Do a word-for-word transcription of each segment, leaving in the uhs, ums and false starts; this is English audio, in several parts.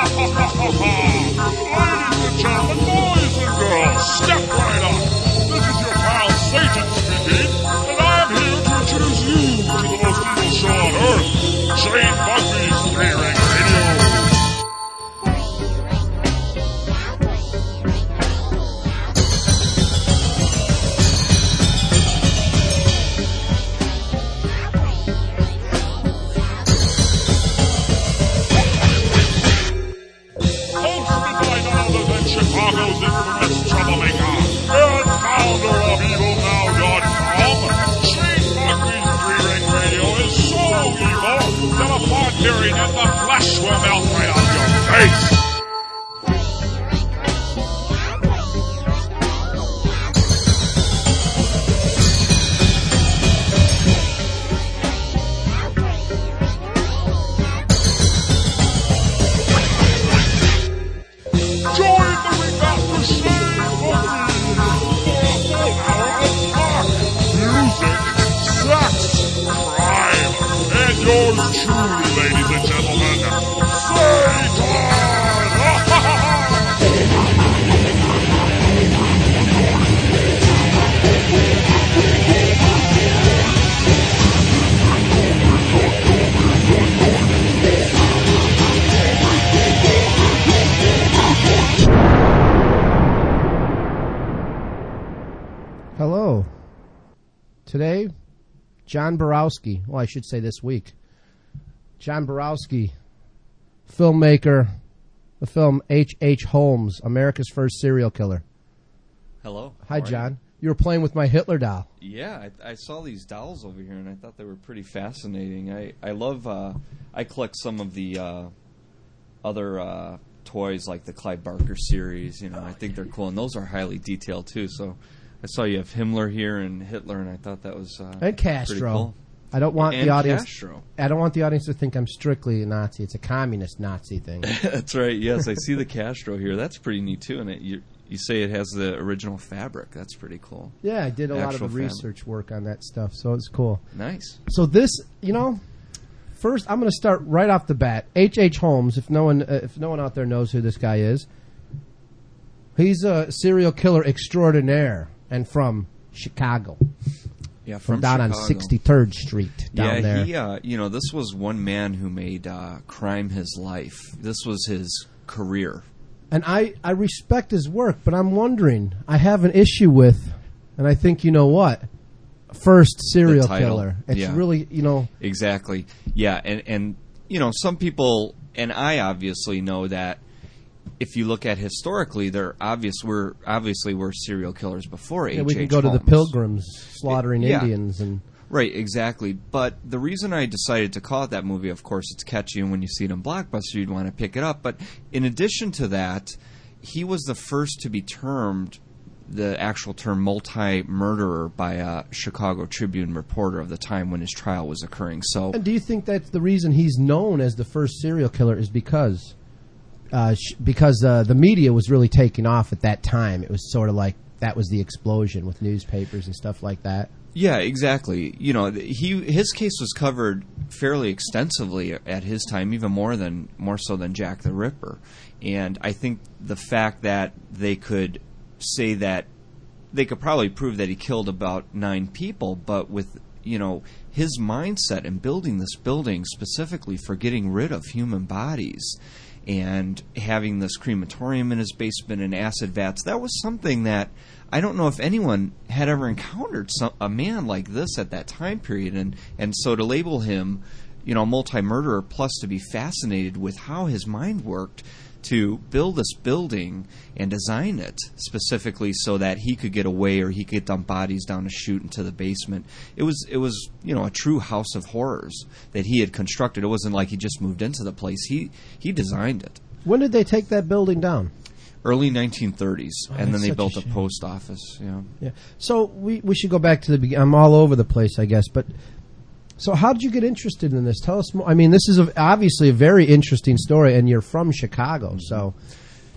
and gentlemen, boys and girls, step right up. This is your pal Satan speaking, and I'm here to introduce you to the most evil show on earth, Shane Buckley's Three Ring Radio. Chicago's infamous troublemaker and founder of Evil Now dot com, Shane Buckley's Three Ring Radio is so evil that upon hearing it, the flesh will melt right out your face. Yours truly, ladies and gentlemen, Satan! Hello. Today, John Borowski, well, I should say this week. John Borowski, filmmaker, the film H H. Holmes, America's First Serial Killer. Hello. Hi, John. You? you were playing with my Hitler doll. Yeah, I, I saw these dolls over here, and I thought they were pretty fascinating. I, I love, uh, I collect some of the uh, other uh, toys, like the Clive Barker series. You know, I think they're cool, and those are highly detailed, too, so... I saw you have Himmler here and Hitler, and I thought that was uh, and Castro. Pretty cool. I don't want and the audience. Castro. I don't want the audience to think I'm strictly a Nazi. It's a communist Nazi thing. That's right. Yes, I see the Castro here. That's pretty neat too. And it, you you say it has the original fabric. That's pretty cool. Yeah, I did a the lot of the fabric. research work on that stuff, so it's cool. Nice. So this, you know, first I'm going to start right off the bat. H H. Holmes. If no one, uh, if no one out there knows who this guy is, he's a serial killer extraordinaire and from Chicago. Yeah, from, from down Chicago. on sixty-third Street down yeah, there. he, uh, you know, this was one man who made uh, crime his life. This was his career. And I, I respect his work, but I'm wondering, I have an issue with, and I think you know what, first serial killer. It's yeah. really, you know. Exactly. Yeah, and, and, you know, some people, and I obviously know that if you look at historically, there obvious we're obviously were serial killers before H H. Yeah, we can go Holmes. to the Pilgrims slaughtering it, yeah. Indians and right, exactly. But the reason I decided to call it that movie, of course, it's catchy, and when you see it in Blockbuster, you'd want to pick it up. But in addition to that, he was the first to be termed the actual term multi-murderer by a Chicago Tribune reporter of the time when his trial was occurring. So, and do you think that's the reason he's known as the first serial killer is because? Uh, sh- because uh, the media was really taking off at that time. It was sort of like that was the explosion with newspapers and stuff like that. Yeah, exactly. You know, he his case was covered fairly extensively at his time, even more than more so than Jack the Ripper. And I think the fact that they could say that they could probably prove that he killed about nine people, but with you know his mindset in building this building specifically for getting rid of human bodies. And having this crematorium in his basement and acid vats, that was something that I don't know if anyone had ever encountered some, a man like this at that time period. And, and so to label him, you know, a multi-murderer plus to be fascinated with how his mind worked to build this building and design it specifically so that he could get away or he could dump bodies down a chute into the basement. It was, it was, you know, a true house of horrors that he had constructed. It wasn't like he just moved into the place. He he designed it. When did they take that building down? Early nineteen thirties, oh, and then they built a, a post office. Yeah. Yeah. So we we should go back to the beginning. I'm all over the place, I guess, but. So how did you get interested in this? Tell us more. I mean, this is a, obviously a very interesting story, and you're from Chicago, so...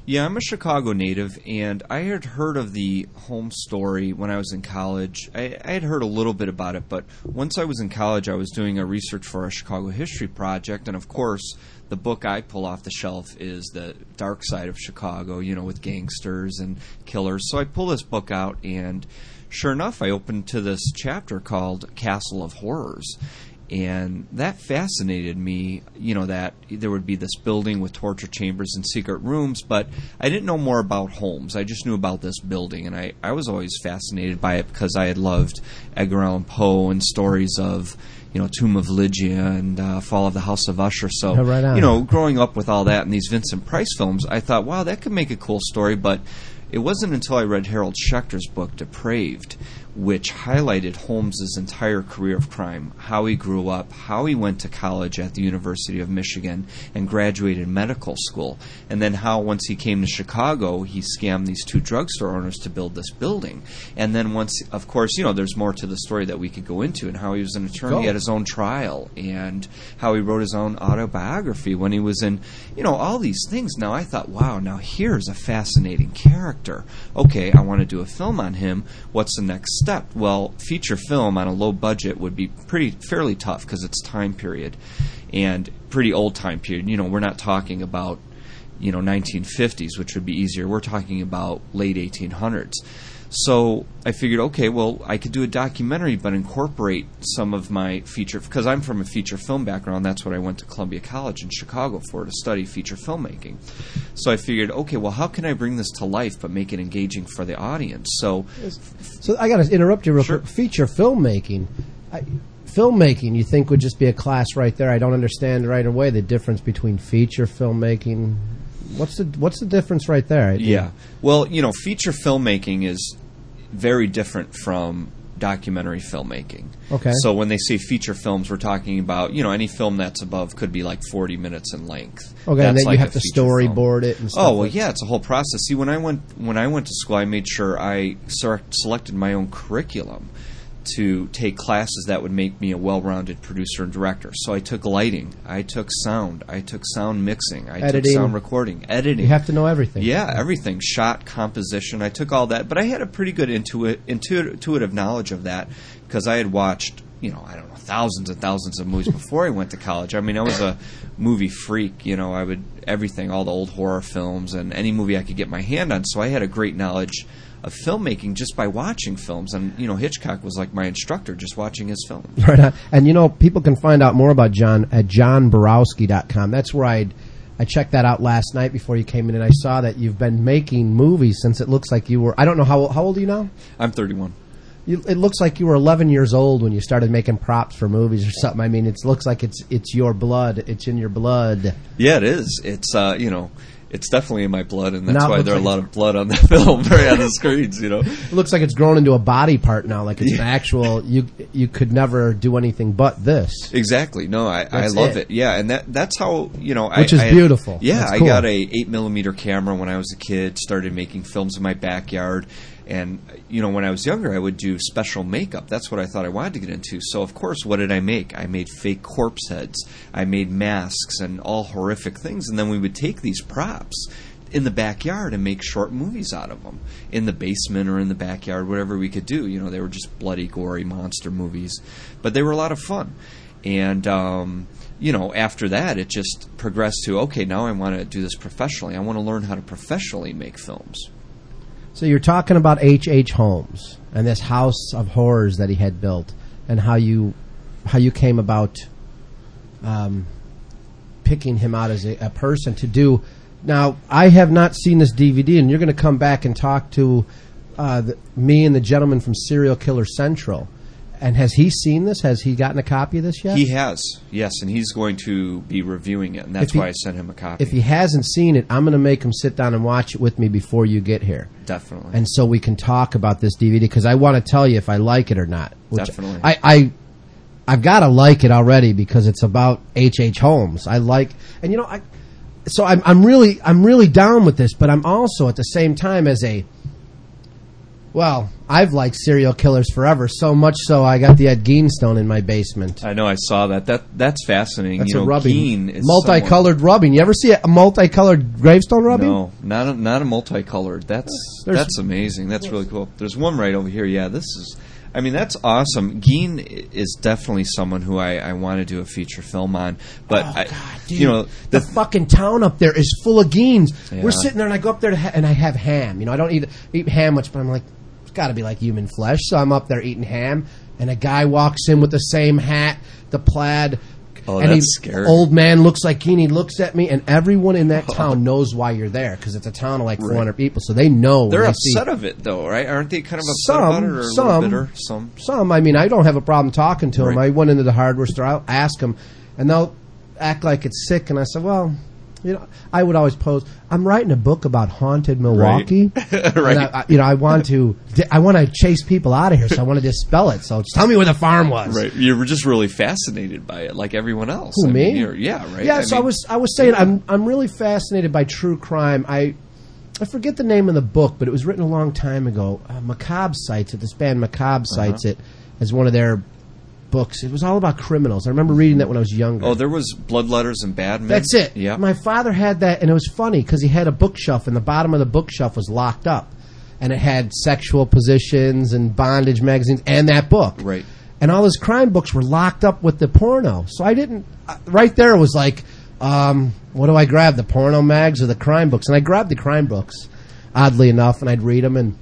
Yeah, I'm a Chicago native, and I had heard of the Holmes story when I was in college. I, I had heard a little bit about it, but once I was in college, I was doing a research for a Chicago history project, and of course, the book I pull off the shelf is The Dark Side of Chicago, you know, with gangsters and killers. So I pull this book out, and sure enough, I opened to this chapter called Castle of Horrors. And that fascinated me, you know, that there would be this building with torture chambers and secret rooms, but I didn't know more about Holmes. I just knew about this building, and I, I was always fascinated by it because I had loved Edgar Allan Poe and stories of, you know, Tomb of Lygia and uh, Fall of the House of Usher. So, oh, right on. you know, growing up with all that and these Vincent Price films, I thought, wow, that could make a cool story, but it wasn't until I read Harold Schechter's book, Depraved, which highlighted Holmes' entire career of crime, how he grew up, how he went to college at the University of Michigan and graduated medical school, and then how once he came to Chicago, he scammed these two drugstore owners to build this building. And then once, of course, you know, there's more to the story that we could go into, and how he was an attorney Go. at his own trial, and how he wrote his own autobiography when he was in, you know, all these things. Now I thought, wow, now here's a fascinating character. Okay, I want to do a film on him. What's the next step? Well, feature film on a low budget would be pretty fairly tough because it's time period and pretty old time period. You know, we're not talking about, you know, nineteen fifties, which would be easier. We're talking about late eighteen hundreds. So I figured, okay, well, I could do a documentary but incorporate some of my feature, because I'm from a feature film background. That's what I went to Columbia College in Chicago for, to study feature filmmaking. So I figured, okay, well, how can I bring this to life but make it engaging for the audience? So, so I got to interrupt you real Sure. quick. Feature filmmaking. I, filmmaking, you think would just be a class right there. I don't understand right away the difference between feature filmmaking. What's the what's the difference right there? Yeah. Well, you know, feature filmmaking is very different from documentary filmmaking. Okay. So when they say feature films, we're talking about, you know, any film that's above could be like forty minutes in length. Okay, That's and then like you a have to feature storyboard film. it and stuff. Oh, well, like yeah, it's a whole process. See, when I went when I went to school, I made sure I ser- selected my own curriculum to take classes that would make me a well-rounded producer and director. So I took lighting, I took sound, I took sound mixing, I Editing. took sound recording, editing. You have to know everything. Yeah, everything. Shot, composition. I took all that. But I had a pretty good intuit, intuit, intuitive knowledge of that because I had watched, you know, I don't know, thousands and thousands of movies before I went to college. I mean, I was a movie freak. You know, I would, everything, all the old horror films and any movie I could get my hand on. So I had a great knowledge of filmmaking just by watching films. And, you know, Hitchcock was like my instructor, just watching his films. Right on. And, you know, people can find out more about John at john borowski dot com. That's where I I checked that out last night before you came in, and I saw that you've been making movies since it looks like you were, I don't know, how, how old are you now? I'm thirty-one. You, it looks like you were eleven years old when you started making props for movies or something. I mean, it looks like it's it's your blood. It's in your blood. Yeah, it is. It's, uh, you know, it's definitely in my blood, and that's Now it why looks there are like a lot of blood on the film, right on the screens, you know. It looks like it's grown into a body part now, like it's an actual, you you could never do anything but this. Exactly. No, I, I That's love it. it. Yeah, and that that's how, you know. Which I, is I, beautiful. Yeah, That's I cool. got a eight millimeter camera when I was a kid, started making films in my backyard. And, you know, when I was younger, I would do special makeup. That's what I thought I wanted to get into. So, of course, what did I make? I made fake corpse heads. I made masks and all horrific things. And then we would take these props in the backyard and make short movies out of them. In the basement or in the backyard, whatever we could do. You know, they were just bloody, gory monster movies. But they were a lot of fun. And, um, you know, after that, it just progressed to, okay, now I want to do this professionally. I want to learn how to professionally make films. So you're talking about H H. Holmes and this house of horrors that he had built, and how you how you came about um, picking him out as a, a person to do. Now, I have not seen this D V D, and you're going to come back and talk to uh, the, me and the gentleman from Serial Killer Central. And has he seen this? Has he gotten a copy of this yet? He has, yes, and he's going to be reviewing it, and that's he, why I sent him a copy. If he hasn't seen it, I'm going to make him sit down and watch it with me before you get here. Definitely. And so we can talk about this D V D, because I want to tell you if I like it or not. Which Definitely. I, I, I've got to like it already because it's about H H. Holmes. I like, and you know, I, so I'm, I'm really, I'm really down with this, but I'm also at the same time as a, Well, I've liked serial killers forever, so much so I got the Ed Gein stone in my basement. I know, I saw that. That That's fascinating. That's you a know, rubbing. Gein is multicolored someone... rubbing. You ever see a multicolored gravestone rubbing? No, not a, not a multicolored. That's There's, that's amazing. That's really cool. There's one right over here. Yeah, this is... I mean, that's awesome. Gein is definitely someone who I, I want to do a feature film on. But, oh, I, God, dude. you know... The, the fucking town up there is full of Geins. Yeah. We're sitting there, and I go up there, to ha- and I have ham. You know, I don't eat, eat ham much, but I'm like, it's got to be like human flesh. So I'm up there eating ham, and a guy walks in with the same hat, the plaid... Oh, and that's he, scary. Old man looks like Gein. He looks at me, and everyone in that town knows why you're there because it's a town of like four hundred right. people, so they know. They're they upset see. of it, though, right? Aren't they kind of upset some, about it, or a some, little bitter? Some, some. I mean, I don't have a problem talking to them. Right. I went into the hardware store. I'll ask them, and they'll act like it's sick. And I said, well, you know, I would always pose. I'm writing a book about haunted Milwaukee. Right. right. And I, I, you know, I want to. I want to chase people out of here, so I want to dispel it. So just tell me where the farm was. Right. You were just really fascinated by it, like everyone else. Who, I me? Mean, yeah. Right. Yeah. I so mean, I was. I was saying, I'm. I'm really fascinated by true crime. I. I forget the name of the book, but it was written a long time ago. Uh, Macabre cites it. This band Macabre cites uh-huh. it as one of their books. It was all about criminals. I remember reading that when I was younger. Oh, there was Bloodletters and Bad Men? That's it. Yeah. My father had that, and it was funny because he had a bookshelf, and the bottom of the bookshelf was locked up. And it had sexual positions and bondage magazines and that book. Right. And all his crime books were locked up with the porno. So I didn't... Uh, right there it was like, um, what do I grab, the porno mags or the crime books? And I grabbed the crime books, oddly enough, and I'd read them, and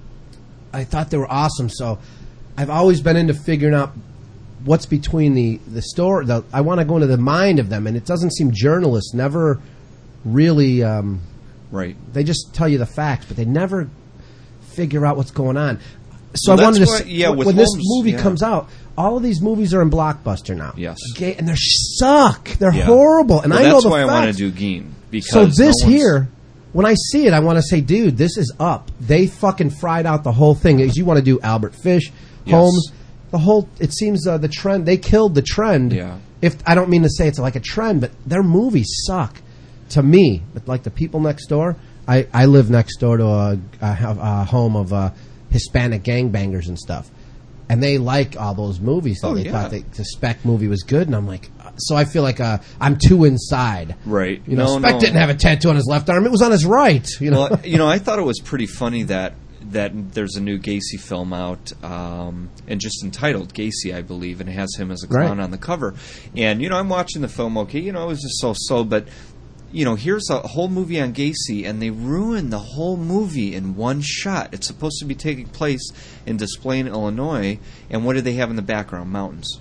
I thought they were awesome. So I've always been into figuring out what's between the the story. The, I want to go into the mind of them, and it doesn't seem journalists never really. Um, right. They just tell you the facts, but they never figure out what's going on. So well, I wanted to. Why, yeah, when with this Holmes, movie yeah. comes out, all of these movies are in Blockbuster now. Yes. Okay, and they suck. They're yeah. horrible, and well, I know that's the why facts. I want to do Gein. Because so this no here. When I see it, I want to say, dude, this is up. They fucking fried out the whole thing. As you want to do Albert Fish, yes. Holmes, the whole. It seems uh, the trend. They killed the trend. Yeah. If I don't mean to say it's like a trend, but their movies suck to me. But like the people next door, I, I live next door to a, a, a home of uh, Hispanic gangbangers and stuff, and they like all those movies. So oh, they yeah. thought they, the Spec movie was good, and I'm like. So I feel like uh, I'm too inside. Right. You know, no, Spec no. didn't have a tattoo on his left arm. It was on his right. You know, well, you know, I thought it was pretty funny that that there's a new Gacy film out, um, and just entitled Gacy, I believe, and it has him as a clown right. on the cover. And, you know, I'm watching the film, okay, you know, it was just so-so, but, you know, here's a whole movie on Gacy, and they ruin the whole movie in one shot. It's supposed to be taking place in Des Plaines, Illinois, and what do they have in the background? Mountains.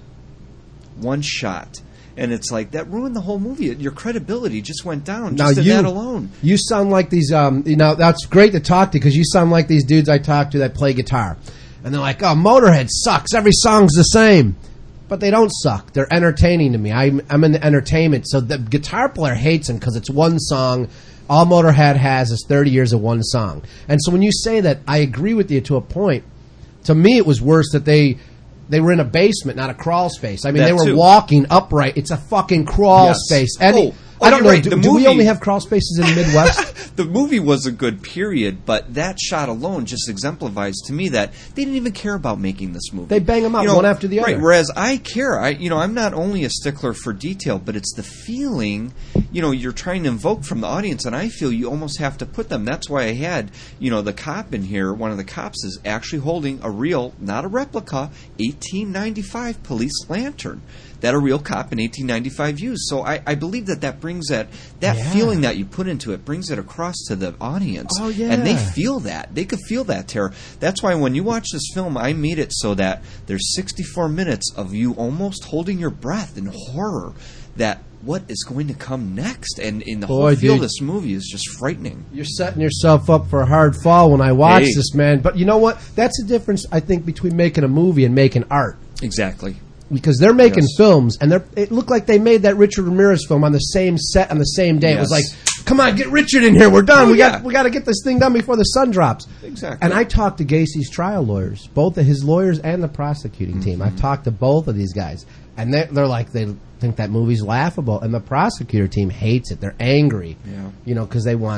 One shot. And it's like, that ruined the whole movie. Your credibility just went down just now in you, that alone. You sound like these, um, you know, that's great to talk to because you sound like these dudes I talk to that play guitar. And they're like, oh, Motorhead sucks. Every song's the same. But they don't suck. They're entertaining to me. I'm, I'm in the entertainment. So the guitar player hates them because it's one song. All Motorhead has is thirty years of one song. And so when you say that, I agree with you to a point. To me, it was worse that they... They were in a basement, not a crawl space. I mean, That they were too. walking upright. It's a fucking crawl Yes. space. Eddie, Oh, oh, I don't you're know. right. Do, The do we movie- only have crawl spaces in the Midwest? The movie was a good period, but that shot alone just exemplifies to me that they didn't even care about making this movie. They bang them out You know, one after the right, other. Whereas I care. I, you know, I'm not only a stickler for detail, but it's the feeling, you know, you're trying to invoke from the audience, and I feel you almost have to put them. That's why I had, you know, the cop in here. One of the cops is actually holding a real, not a replica, eighteen ninety-five police lantern that a real cop in eighteen ninety-five used. So I, I believe that that brings that that Yeah. feeling that you put into it brings it across to the audience. Oh, yeah. And they feel that. They could feel that terror. That's why when you watch this film, I made it so that there's sixty-four minutes of you almost holding your breath in horror that what is going to come next. And in the Boy, whole feel dude. of this movie is just frightening. You're setting yourself up for a hard fall when I watch Hey. this, man. But you know what? That's the difference, I think, between making a movie and making art. Exactly. Because they're making Yes. films, and they're, it looked like they made that Richard Ramirez film on the same set on the same day. It was like, Yes. come on, get Richard in here. We're done. Oh, we yeah. got we got to get this thing done before the sun drops. Exactly. And I talked to Gacy's trial lawyers, both of his lawyers and the prosecuting Mm-hmm. team. I've talked to both of these guys, and they're, they're like, they think that movie's laughable, and the prosecutor team hates it. They're angry, Yeah. you know, because they want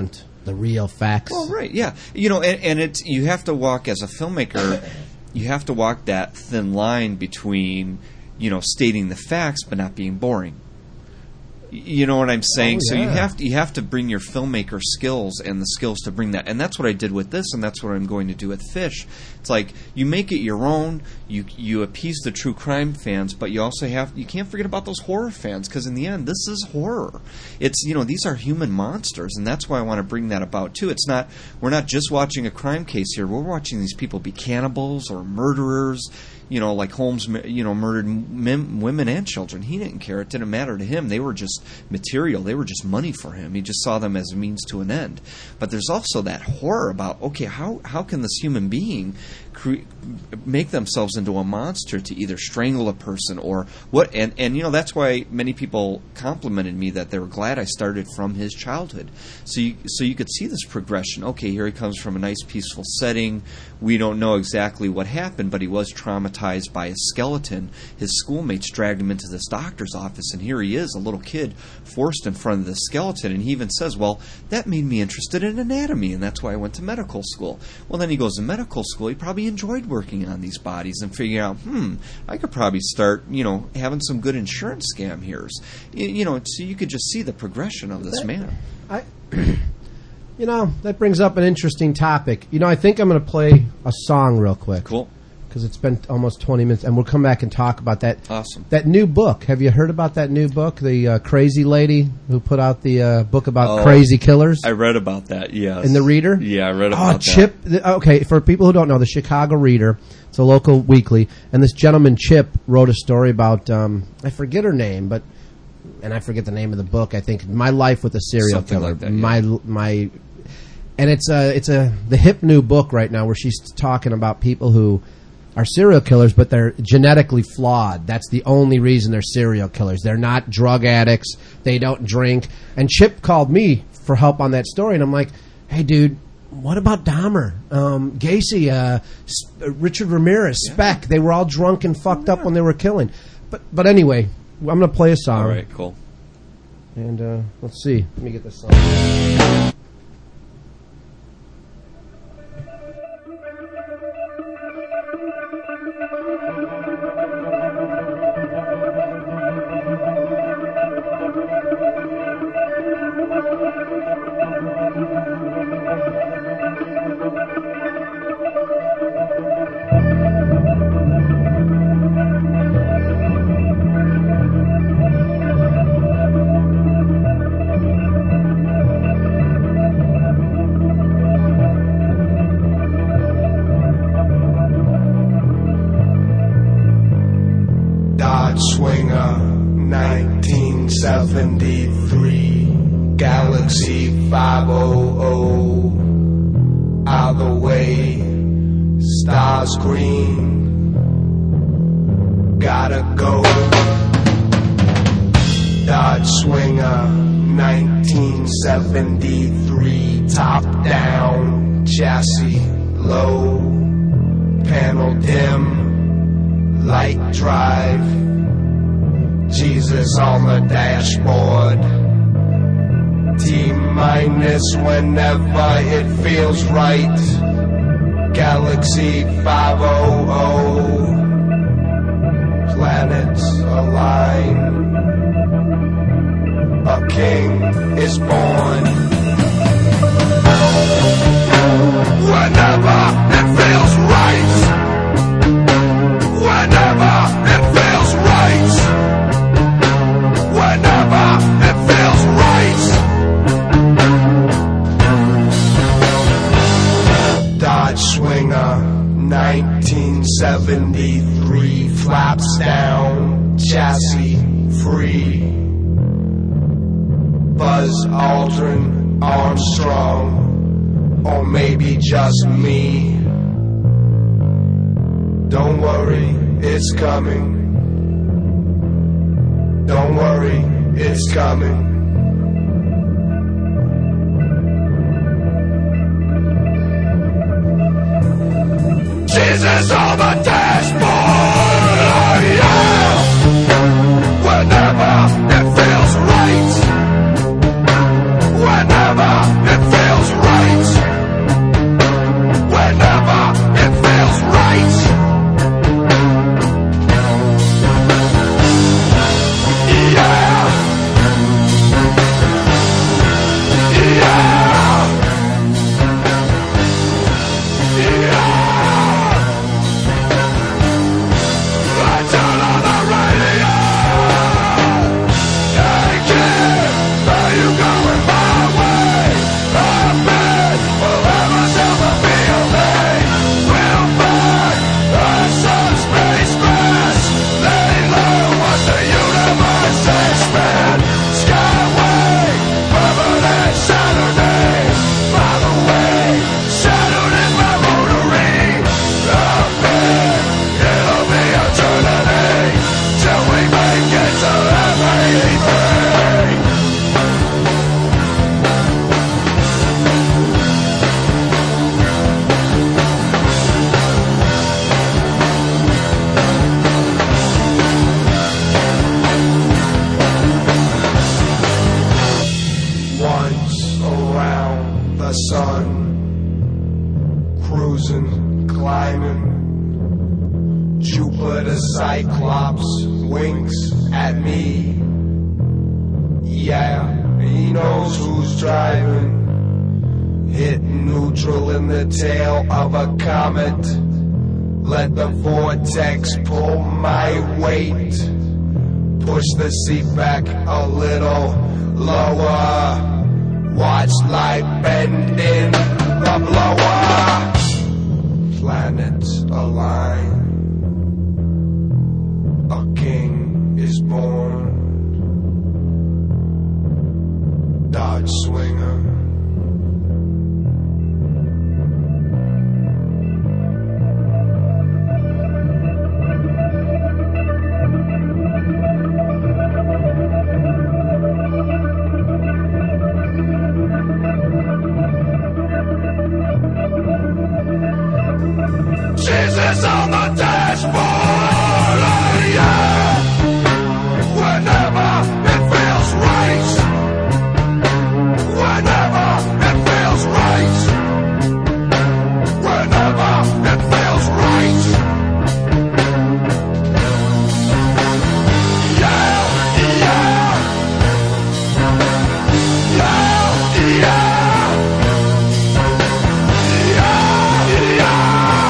the real facts. Well, right, yeah. You know, and, and it's you have to walk as a filmmaker. You have to walk that thin line between, you know, stating the facts but not being boring. You know what I'm saying? Oh, so yeah. you have to you have to bring your filmmaker skills and the skills to bring that, and that's what I did with this, and that's what I'm going to do with Fish. It's like you make it your own. You you appease the true crime fans, but you also have you can't forget about those horror fans, because in the end, this is horror. It's you know these are human monsters, and that's why I want to bring that about too. It's not we're not just watching a crime case here. We're watching these people be cannibals or murderers. You know, like Holmes, you know, murdered men, women and children. He didn't care. It didn't matter to him. They were just material. They were just money for him. He just saw them as a means to an end. But there's also that horror about, okay, how how can this human being cre- make themselves into a monster to either strangle a person or what? And, and, you know, that's why many people complimented me that they were glad I started from his childhood. So you, so you could see this progression. Okay, here he comes from a nice, peaceful setting. We don't know exactly what happened, but he was traumatized by a skeleton. His schoolmates dragged him into this doctor's office, and here he is, a little kid, forced in front of this skeleton. And he even says, well, that made me interested in anatomy, and that's why I went to medical school. Well, then he goes to medical school. He probably enjoyed working on these bodies and figuring out, hmm, I could probably start, you know, having some good insurance scam here. You know, so you could just see the progression of this That- man. I, you know, that brings up an interesting topic. You know, I think I'm going to play a song real quick. Cool. Because it's been almost twenty minutes, and we'll come back and talk about that. Awesome. That new book. Have you heard about that new book? The uh, crazy lady who put out the uh, book about Oh, crazy killers? I read about that, yes. In the Reader? Yeah, I read Oh, about that. Chip. The, okay, for people who don't know, the Chicago Reader, it's a local weekly, and this gentleman, Chip, wrote a story about, um, I forget her name, but, and I forget the name of the book, I think, My Life with a Serial Something Killer. like that, yeah. My, my, and it's a, it's a, the hip new book right now where she's talking about people who are serial killers, but they're genetically flawed. That's the only reason they're serial killers. They're not drug addicts. They don't drink. And Chip called me for help on that story, and I'm like, hey, dude, what about Dahmer, um, Gacy, uh, S- uh, Richard Ramirez, Yeah. Speck? They were all drunk and fucked up when they were killing. But but anyway, I'm going to play a song. All right, cool. And uh, let's see. Let me get this song. Dodge Swinger, nineteen seventy-three, Galaxy five hundred, out the way, stars green, gotta go. Dodge Swinger, nineteen seventy-three, top down, chassis low, panel dim, light drive, Jesus on the dashboard, T-minus whenever it feels right, Galaxy five hundred, planets align, a king is born. Whenever it feels right, whenever it feels right, whenever it feels right. Dodge Swinger, nineteen seventy-three, flaps down, chassis free. Buzz Aldrin, Armstrong, or maybe just me. Don't worry, it's coming. Don't worry, it's coming. Jesus on the dashboard, oh yeah. Whenever it feels right, whenever it feels cruising, climbing. Jupiter Cyclops winks at me. Yeah, he knows who's driving. Hitting neutral in the tail of a comet. Let the vortex pull my weight. Push the seat back a little lower. Watch light bend in the blower. Planets align. A king is born. Dodge swinger. Jesus on the dashboard, oh yeah. Whenever it feels right. Whenever it feels right. Whenever it feels right. Yeah, yeah. Yeah, yeah. Yeah, yeah.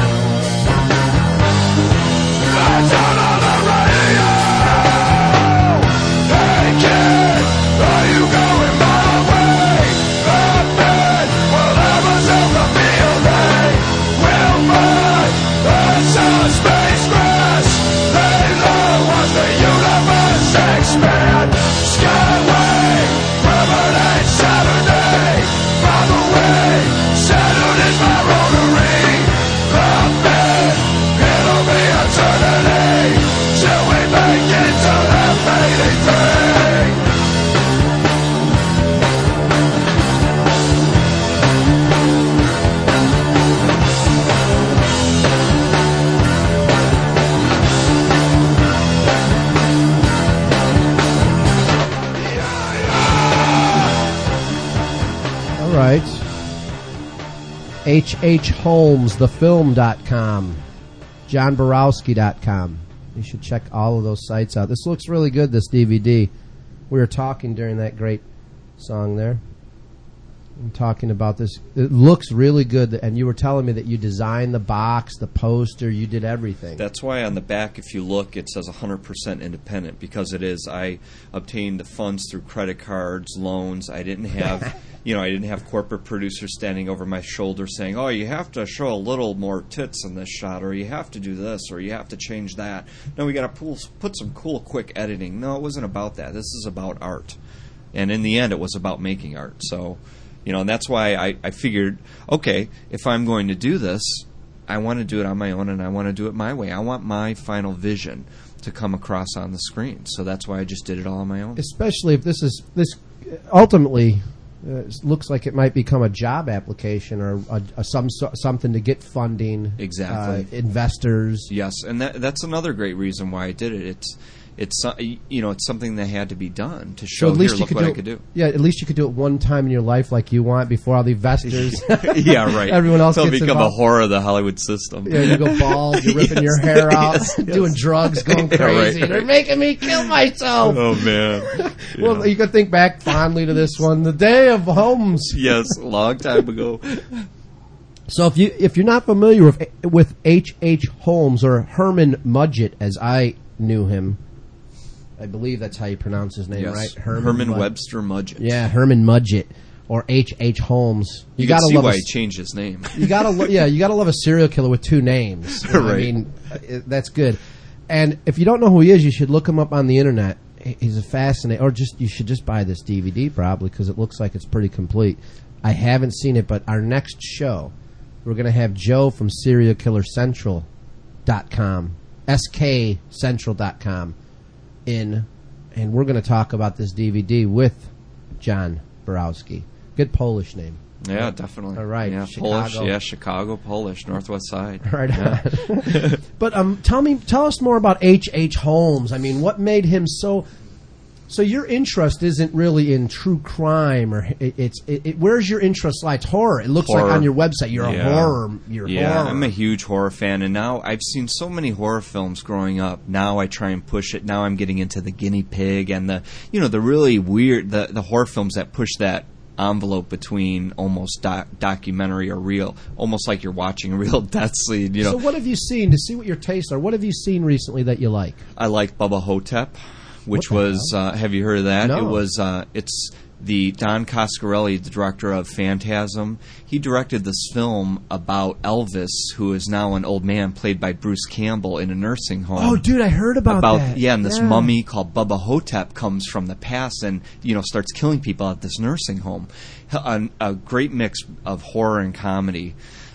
Turn on the radio. Hey kid, are you going my way? Up in whatever's in the field, they will find the sun space grass. They love watch the universe expand. Skyway, permanent Saturday. By the way, Saturn is my rotary. Up in, it'll be eternity till we make it to F eighty-three. All right. H H Holmes the film dot com. John Borowski dot com. You should check all of those sites out. This looks really good, this D V D. We were talking during that great song there. I'm talking about this. It looks really good, and you were telling me that you designed the box, the poster, you did everything. That's why on the back, if you look, it says one hundred percent independent, because it is. I obtained the funds through credit cards, loans. I didn't have, you know, I didn't have corporate producers standing over my shoulder saying, "Oh, you have to show a little more tits in this shot, or you have to do this, or you have to change that." No, we got to put some cool, quick editing. No, it wasn't about that. This is about art, and in the end, it was about making art. So. You know, and that's why I, I figured, okay, if I'm going to do this, I want to do it on my own, and I want to do it my way. I want my final vision to come across on the screen. So that's why I just did it all on my own. Especially if this is, this ultimately uh, looks like it might become a job application or a, a, some so, something to get funding. Exactly. Uh, investors. Yes, and that, that's another great reason why I did it. It's It's uh, you know it's something that had to be done to show so at least here, you look could what do I could do. Yeah, at least you could do it one time in your life like you want before all the investors. Yeah, right. Everyone else They'll gets become involved. a horror of the Hollywood system. Yeah, you go bald, you're ripping Yes, your hair out, yes, yes. doing drugs, going Yeah, crazy. right, They're right. making me kill myself. Oh man. Well, Yeah. you could think back fondly to this one, the day of Holmes. Yes, a long time ago. So if you if you're not familiar with with H H Holmes or Herman Mudgett, as I knew him, I believe that's how you pronounce his name, Yes, right? Herman, Mud- Webster Mudgett. Yeah, Herman Mudgett or H H Holmes. You, You, can gotta see love why a, he changed his name. you gotta lo- yeah, you gotta love a serial killer with two names. You know what I Right. mean, uh, that's good. And if you don't know who he is, you should look him up on the internet. He- He's a fascinating, or just you should just buy this D V D probably because it looks like it's pretty complete. I haven't seen it, but our next show, we're going to have Joe from Serial Killer Central dot com, S K Central dot com in, and we're going to talk about this D V D with John Borowski. Good Polish name. Yeah, definitely. All right, Yeah, Chicago. Polish. Yeah, Chicago, Polish, Northwest Side. Right Yeah. on. But um, tell me, tell us more about H H Holmes. I mean, what made him so? So your interest isn't really in true crime, or it, it's it, it, where's your interest lie? It's horror. It looks Horror. like on your website you're Yeah. a horror. You're Yeah, horror. I'm a huge horror fan, and now I've seen so many horror films growing up. Now I try and push it. Now I'm getting into the guinea pig and the, you know, the really weird, the, the horror films that push that envelope between almost doc- documentary or real, almost like you're watching a real death scene, you know. So what have you seen, to see what your tastes are? What have you seen recently that you like? I like Bubba Hotep, which What the was, uh, have you heard of that? No. It was, uh, it's the Don Coscarelli, the director of Phantasm. He directed this film about Elvis, who is now an old man played by Bruce Campbell in a nursing home. Oh, dude, I heard about, about that. yeah, and this Yeah. mummy called Bubba Hotep comes from the past and, you know, starts killing people at this nursing home. A, a great mix of horror and comedy.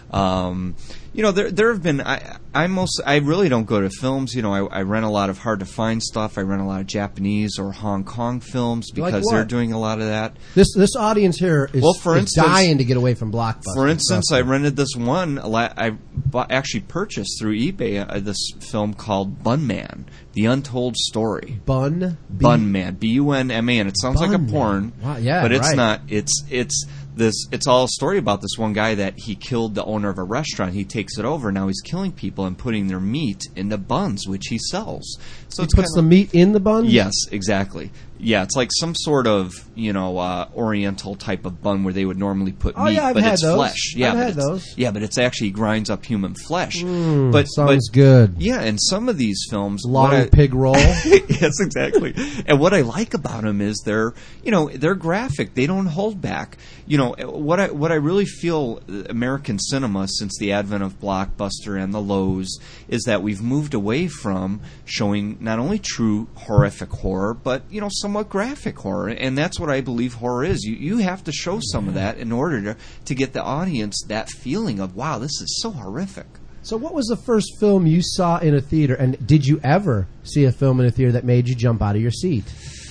Um, you know, there there have been. I I most I really don't go to films. You know, I, I rent a lot of hard to find stuff. I rent a lot of Japanese or Hong Kong films Like because what? they're doing a lot of that. This this audience here is, Well, for is instance- dying to get away from Blockbuster. For instance, Trust I me. rented this one. a la- I bought, actually purchased through eBay uh, this film called Bun Man: The Untold Story. Bun B- Bun Man, B U N M A N. It sounds like a Bun Man. porn, Wow, yeah, but it's right. not. It's it's this. It's all a story about this one guy that he killed the owner of a restaurant. He takes it over. Now he's killing people and putting their meat into buns, which he sells. So He it's puts the kinda, meat in the bun? Yes, exactly. Yeah, it's like some sort of, you know, uh, Oriental type of bun where they would normally put Oh, meat, yeah, I've but had it's those. flesh. Yeah, I've but had it's, those. Yeah, but it's actually grinds up human flesh. Mm, but sounds but, good. Yeah, and some of these films, Long what I- pig roll. yes, exactly. And what I like about them is they're, you know, they're graphic. They don't hold back. You know, what I what I really feel American cinema since the advent of Blockbuster and the Lowe's is that we've moved away from showing not only true horrific horror, but, you know, somewhat graphic horror. And that's what I believe horror is. You you have to show some of that in order to, to get the audience that feeling of, wow, this is so horrific. So what was the first film you saw in a theater, and did you ever see a film in a theater that made you jump out of your seat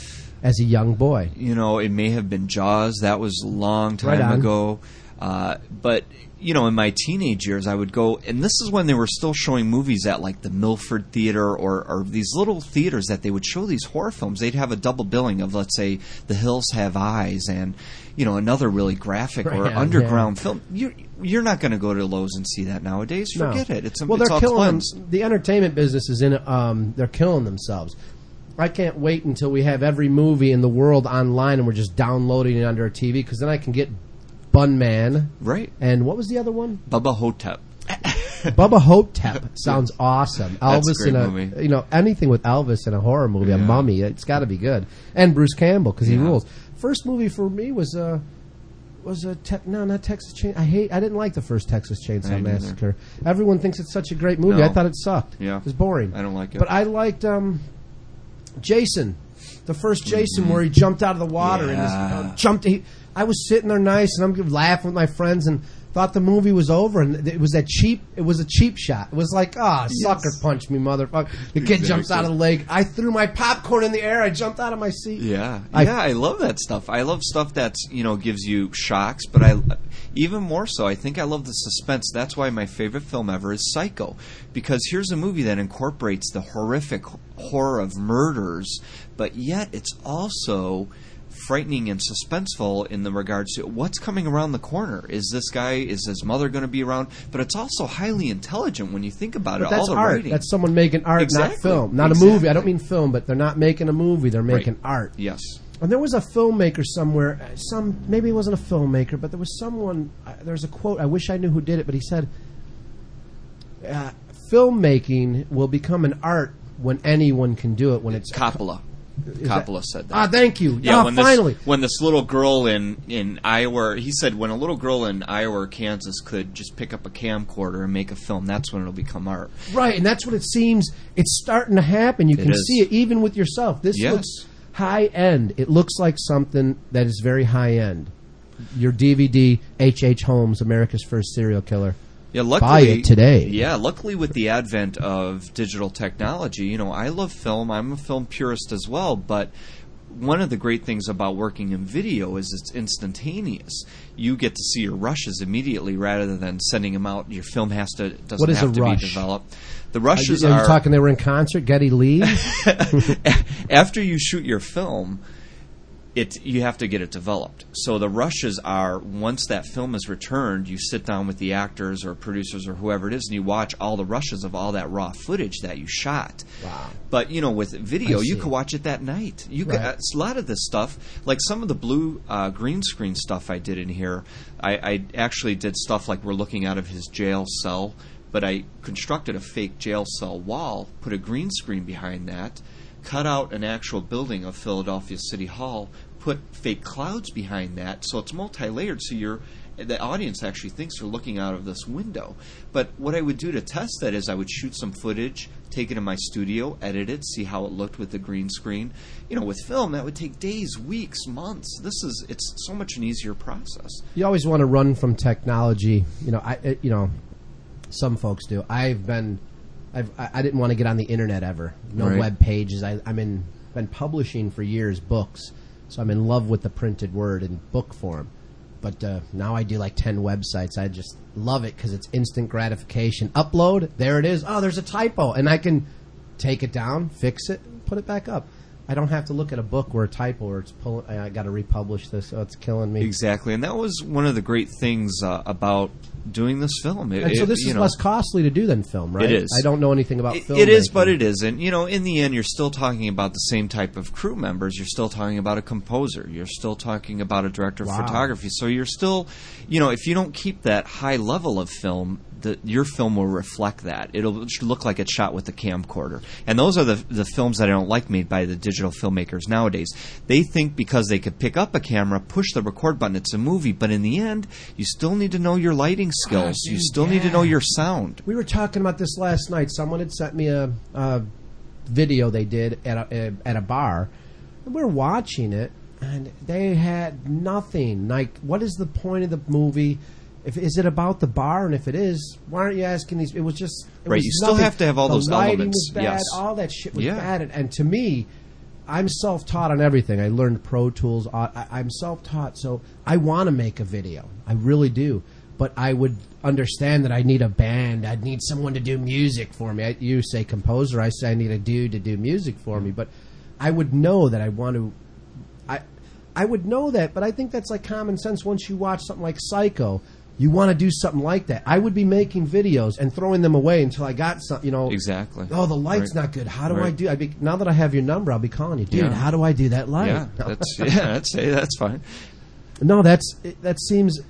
as a young boy? You know, it may have been Jaws. That was a long Right time on. ago. Uh, but, you know, in my teenage years, I would go, and this is when they were still showing movies at, like, the Milford Theater or, or these little theaters that they would show these horror films. They'd have a double billing of, let's say, The Hills Have Eyes and, you know, another really graphic or Right, underground film. You're, you're not going to go to Lowe's and see that nowadays. No. Forget it. It's, a, well, it's they're all killing cleansed. them. The entertainment business is in. Um, they're killing themselves. I can't wait until we have every movie in the world online and we're just downloading it onto our T V, because then I can get Bun Man. Right. And what was the other one? Bubba Hotep. Bubba Hotep sounds awesome. That's a Elvis great in a movie. you know anything with Elvis in a horror movie, a Yeah. mummy, it's got to be good. And Bruce Campbell, because he Yeah. rules. First movie for me was uh, was a te- no not Texas Chain. I hate I didn't like the first Texas I Chainsaw didn't Massacre. Everyone thinks it's such a great movie. No. I thought it sucked. Yeah. It was boring. I don't like it. But I liked um, Jason, the first Jason, where he jumped out of the water and just, Yeah. uh, jumped. He, I was sitting there nice, and I'm laughing with my friends, and thought the movie was over, and it was that cheap. It was a cheap shot. It was like, ah, sucker punch me, motherfucker. The kid jumps out of the lake. I threw my popcorn in the air. I jumped out of my seat. Yeah, I- yeah, I love that stuff. I love stuff that's, you know, gives you shocks, but I even more so, I think I love the suspense. That's why my favorite film ever is Psycho, because here's a movie that incorporates the horrific horror of murders, but yet it's also frightening and suspenseful in the regards to what's coming around the corner. Is this guy, is his mother going to be around? But it's also highly intelligent when you think about But it. that's All the art. writing. That's someone making art, Exactly. not film. Not a Exactly. movie. I don't mean film, but they're not making a movie. They're making Right. art. Yes. And there was a filmmaker somewhere, uh, some maybe it wasn't a filmmaker, but there was someone, uh, there's a quote, I wish I knew who did it, but he said, uh, filmmaking will become an art when anyone can do it, when it's... Coppola. that- Coppola said that. Ah, thank you. Yeah, Ah, when finally. this when this little girl in, in Iowa, he said when a little girl in Iowa or Kansas could just pick up a camcorder and make a film, that's when it'll become art. Right, and that's what it seems, it's starting to happen. You It can is. see it even with yourself. This Yes. looks high end. It looks like something that is very high end. Your D V D, H H. Holmes, America's First Serial Killer. Yeah, luckily, Buy it today. Yeah, luckily with the advent of digital technology, you know, I love film. I'm a film purist as well, but one of the great things about working in video is it's instantaneous. You get to see your rushes immediately rather than sending them out. Your film has to doesn't What is have a to rush? be developed. The rushes are you, are, are you talking they were in concert, Geddy Lee? after you shoot your film, it you have to get it developed. So the rushes are, once that film is returned, you sit down with the actors or producers or whoever it is, and you watch all the rushes of all that raw footage that you shot. Wow. But, you know, with video, I you see. could watch it that night. You Right. could, uh, a lot of this stuff, like some of the blue uh, green screen stuff I did in here, I, I actually did stuff like we're looking out of his jail cell, but I constructed a fake jail cell wall, put a green screen behind that, cut out an actual building of Philadelphia City Hall, put fake clouds behind that, so it's multi-layered, so you're, the audience actually thinks they're looking out of this window. But what I would do to test that is I would shoot some footage, take it in my studio, edit it, see how it looked with the green screen. You know, with film, that would take days, weeks, months. This is, it's so much an easier process. You always want to run from technology. You know, I it, you know, some folks do. I've been, I've, I I didn't want to get on the internet ever. No Right. web pages. I, I'm in, been publishing for years books, so I'm in love with the printed word in book form. But uh, now I do like ten websites. I just love it because it's instant gratification. Upload, there it is. Oh, there's a typo, and I can take it down, fix it, put it back up. I don't have to look at a book where a typo or it's pull. I got to republish this. Oh, it's killing me. Exactly, and that was one of the great things uh, about doing this film. It, And so it- this you is know, less costly to do than film, right? It is. I don't know anything about It, film. it is, but it isn't. You know, in the end, you're still talking about the same type of crew members. You're still talking about a composer. You're still talking about a director of Wow. photography. So you're still, you know, if you don't keep that high level of film, the, your film will reflect that. It'll look like it's shot with a camcorder. And those are the the films that I don't like made by the digital filmmakers nowadays. They think because they could pick up a camera, push the record button, it's a movie. But in the end, you still need to know your lighting skills. Oh, you dude, still need to yeah. know your sound. We were talking about this last night. Someone had sent me a, a video they did at a, at a bar. And we were watching it, and they had nothing. Like, what is the point of the movie? If is it about the bar? And if it is, why aren't you asking these? It was just it Right, was you still nothing. have to have all the those lighting elements, was bad. yes. All that shit was Yeah. bad. And, and to me, I'm self-taught on everything. I learned Pro Tools. I, I'm self-taught, so I want to make a video. I really do. But I would understand that I need a band. I'd need someone to do music for me. I, you say composer. I say I need a dude to do music for me. But I would know that I want to. I I would know that, but I think that's like common sense. Once you watch something like Psycho, you want to do something like that. I would be making videos and throwing them away until I got some. You know, Exactly. Oh, the light's Right. not good. How do I Right. do? I'd be, now that I have your number, I'll be calling you, dude. Yeah. How do I do that light? Yeah, No. that's yeah, that's that's fine. No, that's it, that seems.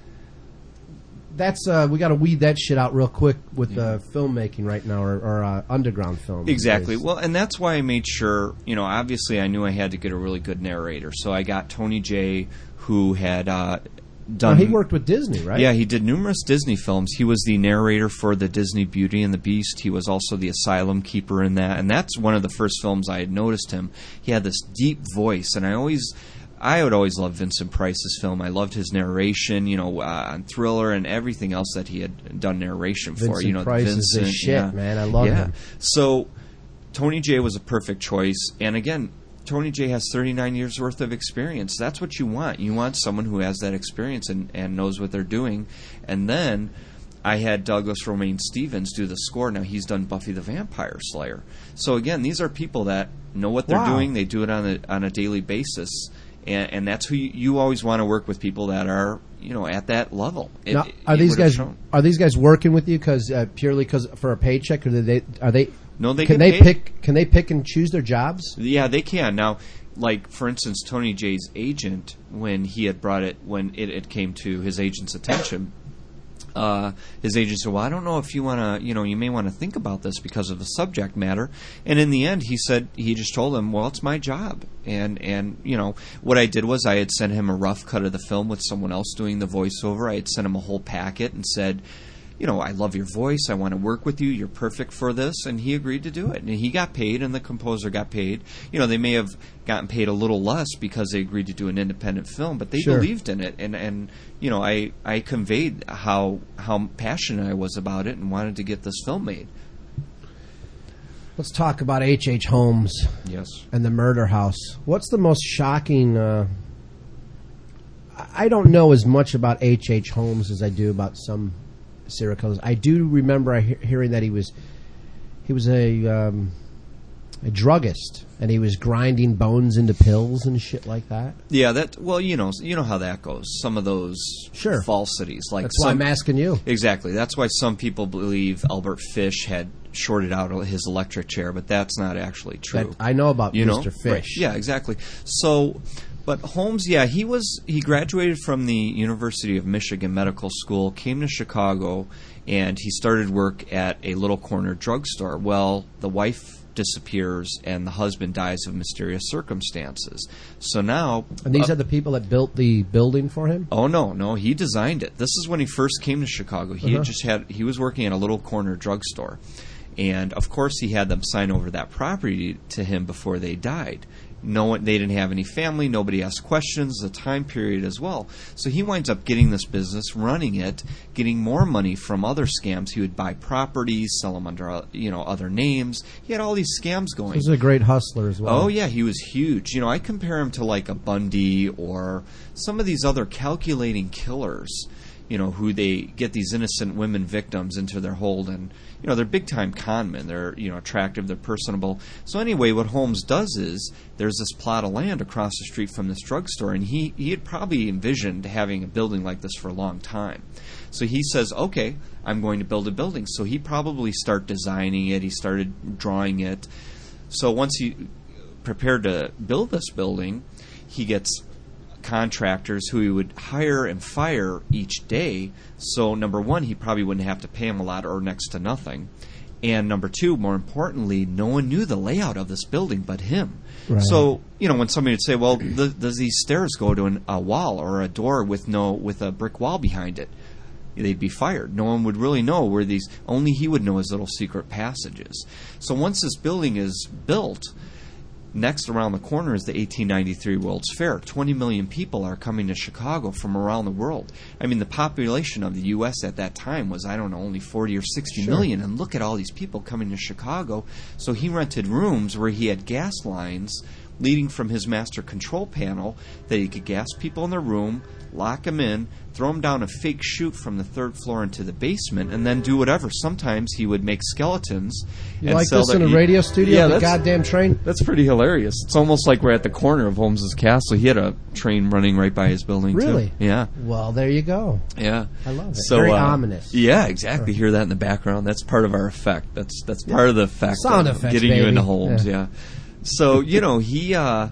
That's uh, we got to weed that shit out real quick with uh, filmmaking right now, or, or uh, underground film. Exactly. Because- Well, and that's why I made sure, you know, obviously I knew I had to get a really good narrator. So I got Tony Jay, who had uh, Now, done. he worked with Disney, right? Yeah, he did numerous Disney films. He was the narrator for the Disney Beauty and the Beast. He was also the asylum keeper in that. And that's one of the first films I had noticed him. He had this deep voice, and I always. I would always love Vincent Price's film. I loved his narration, you know, uh, on Thriller and everything else that he had done narration for. Vincent You know, Price is Vincent, the shit, yeah. man. I love yeah. him. So Tony Jay was a perfect choice. And again, Tony Jay has thirty-nine years worth of experience. That's what you want. You want someone who has that experience and, and knows what they're doing. And then I had Douglas Romaine Stevens do the score. Now he's done Buffy the Vampire Slayer. So again, these are people that know what they're Wow. doing. They do it on a on a daily basis. And, and that's who you, you always want to work with, people that are, you know, at that level. It- Now, it- are it these would have guys shown. are these guys working with you because uh, purely because for a paycheck, or do they are they? No, they can get they paid. pick? Can they pick and choose their jobs? Yeah, they can. Now, like, for instance, Tony Jay's agent, when he had brought it, when it, it came to his agent's attention, uh, his agent said, well, I don't know if you want to, you know, you may want to think about this because of the subject matter. And in the end, he said, he just told him, well, it's my job. And, and you know, what I did was I had sent him a rough cut of the film with someone else doing the voiceover. I had sent him a whole packet and said, you know, I love your voice. I want to work with you. You're perfect for this. And he agreed to do it. And he got paid, and the composer got paid. You know, they may have gotten paid a little less because they agreed to do an independent film, but they Sure. believed in it. And, and you know, I, I conveyed how how passionate I was about it and wanted to get this film made. Let's talk about H H. Holmes Yes. and the murder house. What's the most shocking... Uh, I don't know as much about H H. Holmes as I do about some serial killers. I do remember I he- hearing that he was he was a um, a druggist, and he was grinding bones into pills and shit like that. Yeah, that. Well, you know, you know how that goes. Some of those Sure. falsities, like That's why some, I'm asking you. Exactly. That's why some people believe Albert Fish had shorted out his electric chair, but that's not actually true. That, I know about you know? Mister Right. Fish. Yeah, exactly. So, but Holmes, yeah, he was he graduated from the University of Michigan Medical School, came to Chicago, and he started work at a little corner drugstore. Well, the wife disappears and the husband dies of mysterious circumstances. So now, And these uh, are the people that built the building for him? Oh no, no, he designed it. This is when he first came to Chicago. He Uh-huh. had just had he was working at a little corner drugstore. And of course he had them sign over that property to him before they died. No one, they didn't have any family, nobody asked questions, the time period as well. So he winds up getting this business, running it, getting more money from other scams. He would buy properties, sell them under uh, you know other names. He had all these scams going. He was a great hustler as well. Oh yeah, he was huge. You know, I compare him to like a Bundy or some of these other calculating killers, you know, who they get these innocent women victims into their hold, and you know, they're big time con men. They're, you know, attractive, they're personable. So anyway, what Holmes does is there's this plot of land across the street from this drugstore, and he he had probably envisioned having a building like this for a long time. So he says, okay, I'm going to build a building. So he probably started designing it, he started drawing it. So once he prepared to build this building, he gets contractors who he would hire and fire each day. So number one, he probably wouldn't have to pay them a lot or next to nothing. And number two, more importantly, no one knew the layout of this building but him. Right. So, you know, when somebody would say, well, th- does these stairs go to an, a wall or a door with no with a brick wall behind it? They'd be fired. No one would really know where these, only he would know his little secret passages. So once this building is built, next around the corner is the eighteen ninety-three World's Fair. twenty million people are coming to Chicago from around the world. I mean, the population of the U S at that time was, I don't know, only forty or sixty Sure. million. And look at all these people coming to Chicago. So he rented rooms where he had gas lines leading from his master control panel that he could gas people in their room, lock them in, throw them down a fake chute from the third floor into the basement, and then do whatever. Sometimes he would make skeletons. You and like sell this in their- a radio studio? Yeah, the that's- goddamn train? That's pretty hilarious. It's almost like we're at the corner of Holmes's castle. He had a train running right by his building, Really? too. Yeah. Well, there you go. Yeah. I love it. So, Very uh, ominous. Yeah, exactly. Hear that in the background. That's part of our effect. That's that's part of the effect Sound of effects, getting you baby. into Holmes, Yeah. yeah. So, you know, he uh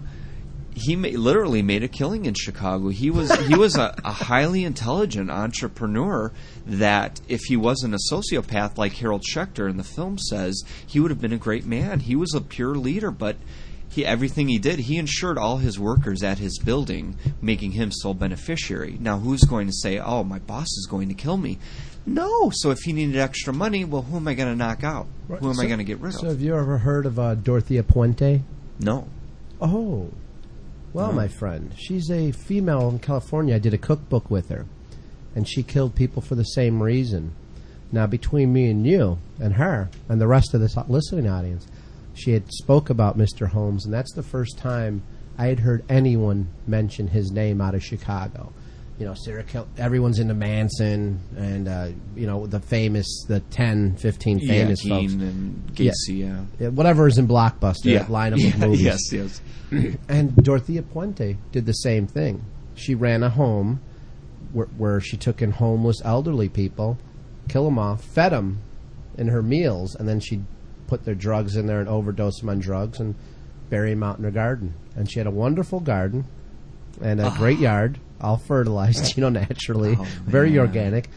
he ma- literally made a killing in Chicago. He was he was a, a highly intelligent entrepreneur that if he wasn't a sociopath like Harold Schechter in the film says, he would have been a great man. He was a pure leader, but he everything he did, he insured all his workers at his building, making him sole beneficiary. Now, who's going to say, "Oh, my boss is going to kill me"? No. So if he needed extra money, well, who am I going to knock out? Right. Who am So- I going to get rid So of? have you ever heard of uh, Dorothea Puente? No. Oh. Well, No. my friend, she's a female in California. I did a cookbook with her, and she killed people for the same reason. Now, between me and you and her and the rest of this listening audience, she had spoke about Mister Holmes, and that's the first time I had heard anyone mention his name out of Chicago. You know, Sarah Kel- everyone's into Manson and, uh, you know, the famous, the ten, fifteen famous yeah, folks. Keane and Yeah. Gacy, yeah. Yeah, whatever is in Blockbuster, Yeah. that lineup yeah. of movies. Yes, yes. And Dorothea Puente did the same thing. She ran a home where, where she took in homeless elderly people, kill them off, fed them in her meals, and then she'd put their drugs in there and overdose them on drugs and bury them out in her garden. And she had a wonderful garden and a great yard, all fertilized, you know, naturally, Oh, very man. organic.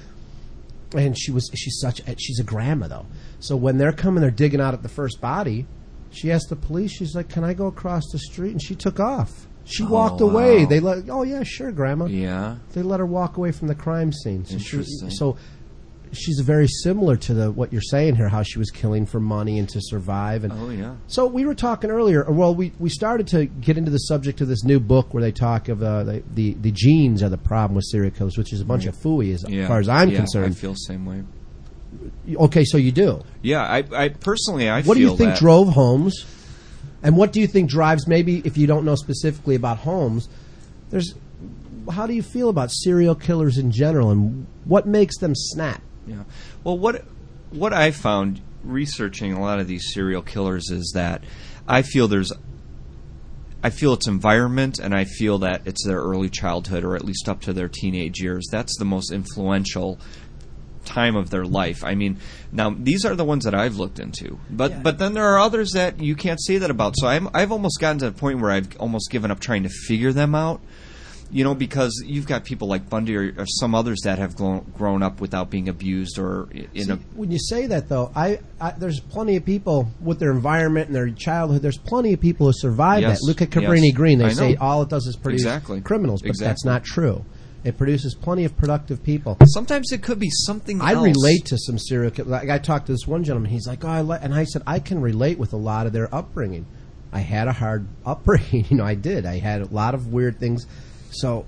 And she was she's such a, she's a grandma though. So when they're coming, they're digging out at the first body. She asked the police. She's like, "Can I go across the street?" And she took off. She Oh, walked away. wow. They let. Oh yeah, sure, Grandma. Yeah. They let her walk away from the crime scene. So, she, Interesting. so she's very similar to the what you're saying here. How she was killing for money and to survive. And Oh, yeah. so we were talking earlier. Well, we, we started to get into the subject of this new book where they talk of uh, the, the the genes are the problem with serial killers, which is a bunch of phooey as Yeah. far as I'm yeah, concerned. I feel the same way. Okay, so you do. Yeah, I, I personally, I What do feel you think that, drove Holmes? And what do you think drives, maybe if you don't know specifically about Holmes, there's, how do you feel about serial killers in general, and what makes them snap? Yeah. Well, what what I found researching a lot of these serial killers is that I feel there's, I feel it's environment, and I feel that it's their early childhood, or at least up to their teenage years. That's the most influential time of their life. I mean, now these are the ones that I've looked into, but Yeah. but then there are others that you can't say that about. So I'm I've almost gotten to the point where I've almost given up trying to figure them out. You know, because you've got people like Bundy or, or some others that have grown, grown up without being abused or in See, a. when you say that, though, I, I there's plenty of people with their environment and their childhood. There's plenty of people who survive Yes, that. Look at Cabrini yes. Green. They I say know. all it does is produce Exactly. criminals, but that's Exactly. not true. It produces plenty of productive people. Sometimes it could be something I else. relate to some serial killers. Like I talked to this one gentleman. He's like, "Oh, I li-, and I said I can relate with a lot of their upbringing. I had a hard upbringing. You know, I did. I had a lot of weird things. So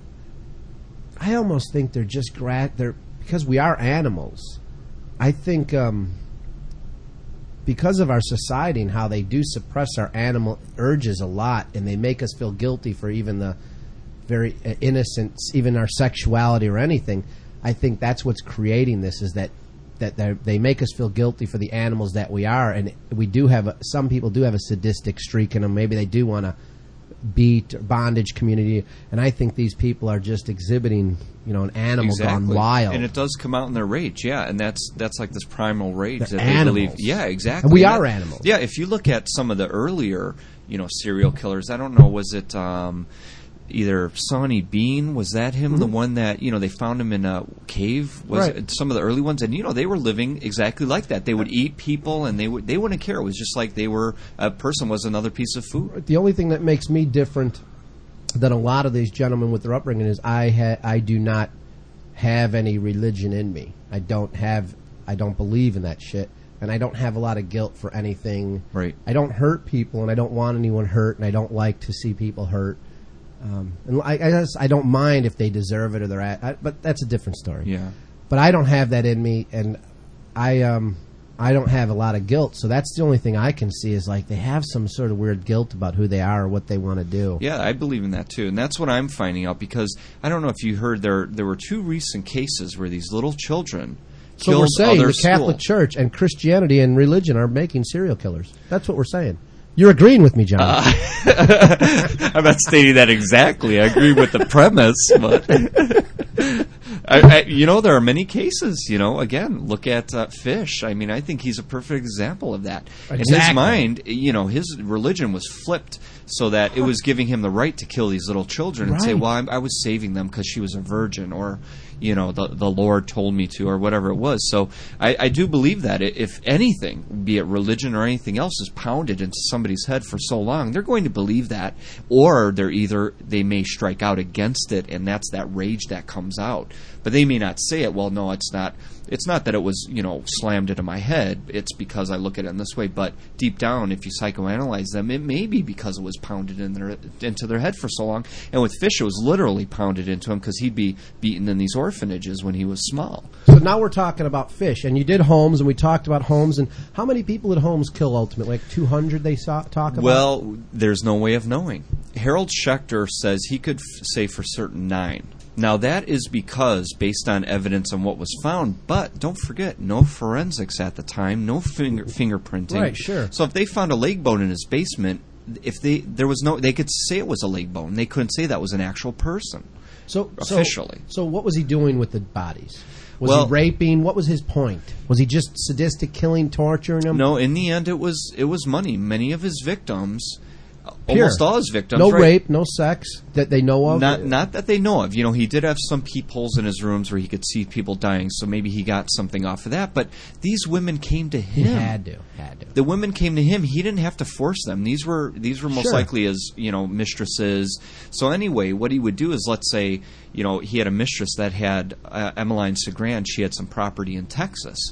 I almost think they're just gra- they're because we are animals. I think um, because of our society and how they do suppress our animal urges a lot, and they make us feel guilty for even the very uh, innocent, even our sexuality or anything. I think that's what's creating this, is that that they're- they make us feel guilty for the animals that we are, and we do have a, some people do have a sadistic streak in them. Maybe they do want to beat or bondage community, and I think these people are just exhibiting, you know, an animal Exactly. gone wild. And it does come out in their rage, yeah, and that's that's like this primal rage They're that animals. they believe. Yeah, exactly. And we And are that- animals. Yeah, if you look at some of the earlier, you know, serial killers, I don't know, was it um, either Sonny Bean? Was that him? The one that, you know, they found him in a cave? Was Right. it some of the early ones? And you know, they were living exactly like that. They would eat people, and they would they wouldn't care. It was just like they were a person was another piece of food. The only thing that makes me different than a lot of these gentlemen with their upbringing is I ha- I do not have any religion in me. I don't have I don't believe in that shit, and I don't have a lot of guilt for anything. Right. I don't hurt people, and I don't want anyone hurt, and I don't like to see people hurt. Um, and I, I guess I don't mind if they deserve it or they're at, I, but that's a different story. Yeah. But I don't have that in me, and I um I don't have a lot of guilt. So that's the only thing I can see is like they have some sort of weird guilt about who they are or what they want to do. Yeah, I believe in that too, and that's what I'm finding out because I don't know if you heard there there were two recent cases where these little children So killed we're saying other the Catholic school. Church and Christianity and religion are making serial killers. That's what we're saying. You're agreeing with me, John. Uh, I'm not stating that exactly. I agree with the premise, but I, I, you know, there are many cases. You know, again, look at uh, Fish. I mean, I think he's a perfect example of that. In his Exactly. mind, you know, his religion was flipped so that it was giving him the right to kill these little children and say, Right. "Well, I'm, I was saving them because she was a virgin," or, you know, the the Lord told me to, or whatever it was. So I, I do believe that if anything, be it religion or anything else, is pounded into somebody's head for so long, they're going to believe that, or they're either they may strike out against it, and that's that rage that comes out. But they may not say it. Well, no, it's not. It's not that it was, you know, slammed into my head. It's because I look at it in this way. But deep down, if you psychoanalyze them, it may be because it was pounded in their into their head for so long. And with Fish, it was literally pounded into him because he'd be beaten in these orphanages when he was small. So now we're talking about Fish, and you did Holmes, and we talked about Holmes, and how many people did Holmes kill ultimately? Like two hundred they saw, talk about? Well, there's no way of knowing. Harold Schechter says he could f- say for certain nine. Now, that is because, based on evidence on what was found, but don't forget, no forensics at the time, no finger, fingerprinting. Right, sure. So if they found a leg bone in his basement, if they there was no, they could say it was a leg bone. They couldn't say that was an actual person. so, so- officially. So, what was he doing with the bodies? Was Well- he raping? What was his point? Was he just sadistic, killing, torturing them? No, in the end, it was it was money. Many of his victims, Pure. almost all his victims, No right, rape, no sex that they know of? Not not that they know of. You know, he did have some peepholes in his rooms where he could see people dying, so maybe he got something off of that. But these women came to He him. had to, had to. The women came to him. He didn't have to force them. These were these were most Sure. likely his, you know, mistresses. So anyway, what he would do is, let's say, you know, he had a mistress that had uh, Emmeline Segrand. She had some property in Texas.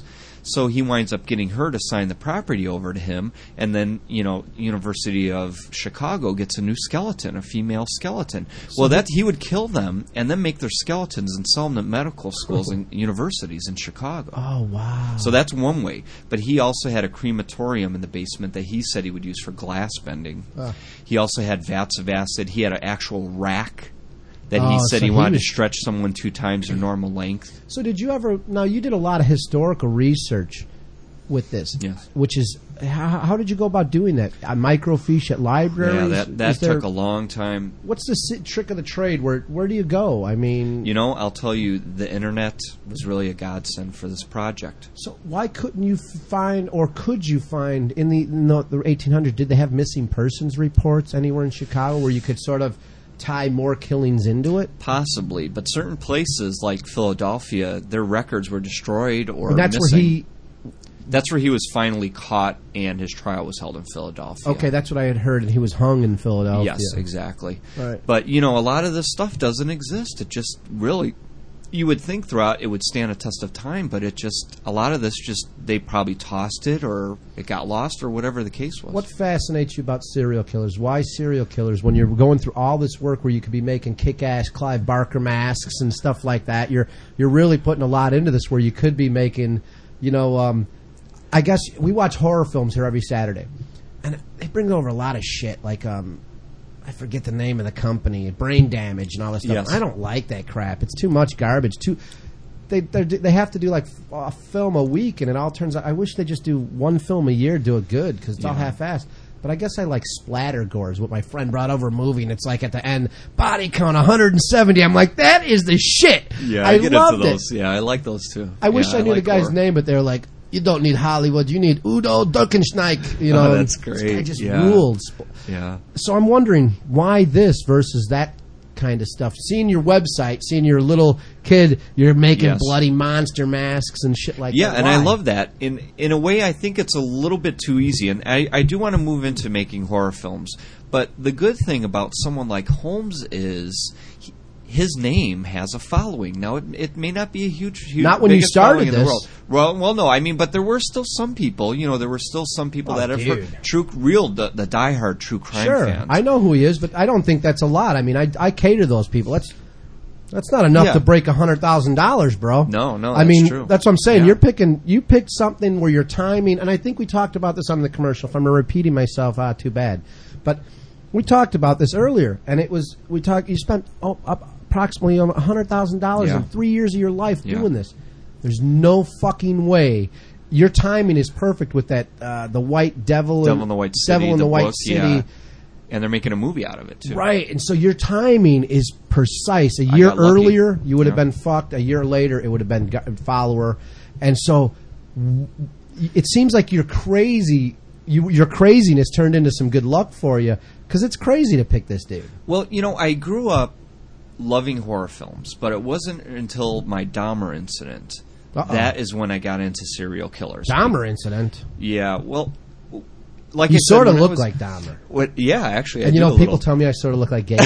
So he winds up getting her to sign the property over to him, and then, you know, University of Chicago gets a new skeleton, a female skeleton. So well, that he would kill them and then make their skeletons and sell them to medical schools and universities in Chicago. Oh, wow. So that's one way. But he also had a crematorium in the basement that he said he would use for glass bending. Ah. He also had vats of acid. He had an actual rack that he Oh, said so he he wanted was- to stretch someone two times their normal length. So did you ever... Now, you did a lot of historical research with this. Yes. Which is... How, how did you go about doing that? A microfiche at libraries? Yeah, that, that Is there- took a long time. What's the si- trick of the trade? Where Where do you go? I mean... You know, I'll tell you, the internet was really a godsend for this project. So why couldn't you find, or could you find, in the, in the, the eighteen hundreds, did they have missing persons reports anywhere in Chicago where you could sort of tie more killings into it? Possibly, but certain places like Philadelphia, their records were destroyed or And that's missing. where he... That's where he was finally caught, and his trial was held in Philadelphia. Okay, that's what I had heard, and he was hung in Philadelphia. Yes, exactly. Right. But, you know, a lot of this stuff doesn't exist. It just really, you would think throughout it would stand a test of time, but it just, a lot of this just, they probably tossed it or it got lost or whatever the case was. What fascinates you about serial killers? Why serial killers? When you're going through all this work where you could be making kick-ass Clive Barker masks and stuff like that, you're you're really putting a lot into this where you could be making, you know, um, I guess we watch horror films here every Saturday, and they bring over a lot of shit, like, um, I forget the name of the company, Brain Damage and all this stuff. Yes. I don't like that crap. It's too much garbage. Too, they they're- they have to do like a film a week, and it all turns out. I wish they just do one film a year, do it good, because it's all Yeah. half-assed. But I guess I like splatter gores. What my friend brought over a movie, and it's like at the end, body count one hundred seventy. I'm like, that is the shit. Yeah, I, I, get loved into it. those. Yeah, I like those too. I wish Yeah, I knew like the guy's horror. name, but they're like, you don't need Hollywood, you need Udo Duckenschneik. You know, Oh, that's This great. guy just Yeah. ruled. Yeah. So I'm wondering why this versus that kind of stuff. Seeing your website, seeing your little kid, you're making Yes. bloody monster masks and shit like Yeah, that. and I Why? love that. In in a way, I think it's a little bit too easy, and I, I do want to move into making horror films. But the good thing about someone like Holmes is he, his name has a following. Now, it, it may not be a huge, huge Not when you biggest started following in the this. world. Well, well, no, I mean, but there were still some people. You know, there were still some people Oh, that have dude. heard true, real, the, the diehard true crime Sure, fans. I know who he is, but I don't think that's a lot. I mean, I, I cater those people. That's that's not enough Yeah. to break a hundred thousand dollars, bro. No, no, I that's mean, true. that's what I'm saying. Yeah. You're picking, you picked something where your timing, and I think we talked about this on the commercial. If I'm repeating myself, ah, too bad. But we talked about this earlier, and it was we talked. You spent oh, up approximately a hundred thousand dollars Yeah. in three years of your life Yeah. doing this. There's no fucking way. Your timing is perfect with that. Uh, the White Devil, Devil in the White City, Devil in the, White book, City. yeah. And they're making a movie out of it too. Right, and so your timing is precise. A I year got lucky. earlier, you would have Yeah. been fucked. A year later, it would have been go- follower. And so, w- it seems like you're crazy. You, your craziness turned into some good luck for you, because it's crazy to pick this dude. Well, you know, I grew up loving horror films, but it wasn't until my Dahmer incident Uh-oh. that is when I got into serial killers. Dahmer incident. Yeah, well, like You I said, sort of when I look was- like Dahmer. What? Yeah, actually, I And you do know, a people little. tell me I sort of look like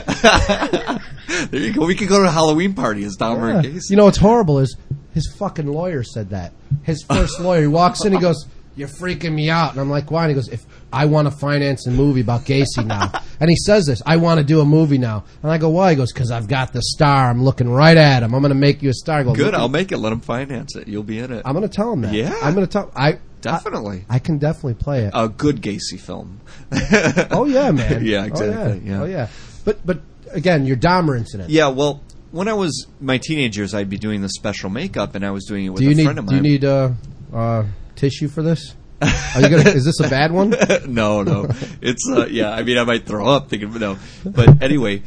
Gacy. There you go. We could go to a Halloween party as Dahmer and Yeah. Gacy. You know what's horrible is his fucking lawyer said that. His first lawyer, he walks in, he goes, "You're freaking me out." And I'm like, "Why?" And he goes, "If I want to finance a movie about Gacy now." And he says this, "I want to do a movie now." And I go, "Why?" He goes, "Because I've got the star. I'm looking right at him. I'm going to make you a star." I go, Good. "Look at- I'll make it. Let him finance it. You'll be in it. I'm going to tell him that. Yeah. I'm going to tell I Definitely. I, I can definitely play it. A good Gacy film. Oh yeah, man. Yeah, Oh, exactly, yeah. Oh yeah. But but again, your Dahmer incident. Yeah, well, when I was my teenage years, I'd be doing the special makeup, and I was doing it with Do you a need friend of do you mine. need uh, uh, tissue for this? Are you gonna, is this a bad one? no, no. It's uh, yeah. I mean, I might throw up thinking, but no. But anyway,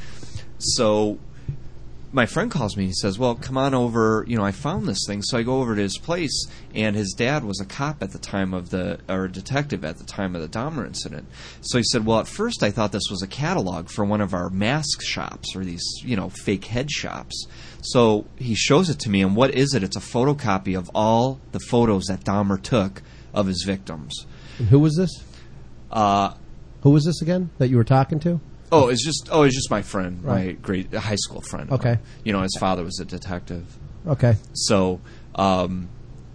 so my friend calls me. He says, "Well, come on over. You know, I found this thing." So I go over to his place, and his dad was a cop at the time of the, or a detective at the time of the Dahmer incident. So he said, "Well, at first I thought this was a catalog for one of our mask shops or these, you know, fake head shops." So he shows it to me, and what is it? It's a photocopy of all the photos that Dahmer took of his victims. And who was this? Uh, Who was this again that you were talking to? Oh, it's just oh, it's just my friend, my Right. great high school friend. Okay. You know, his father was a detective, Okay. so um,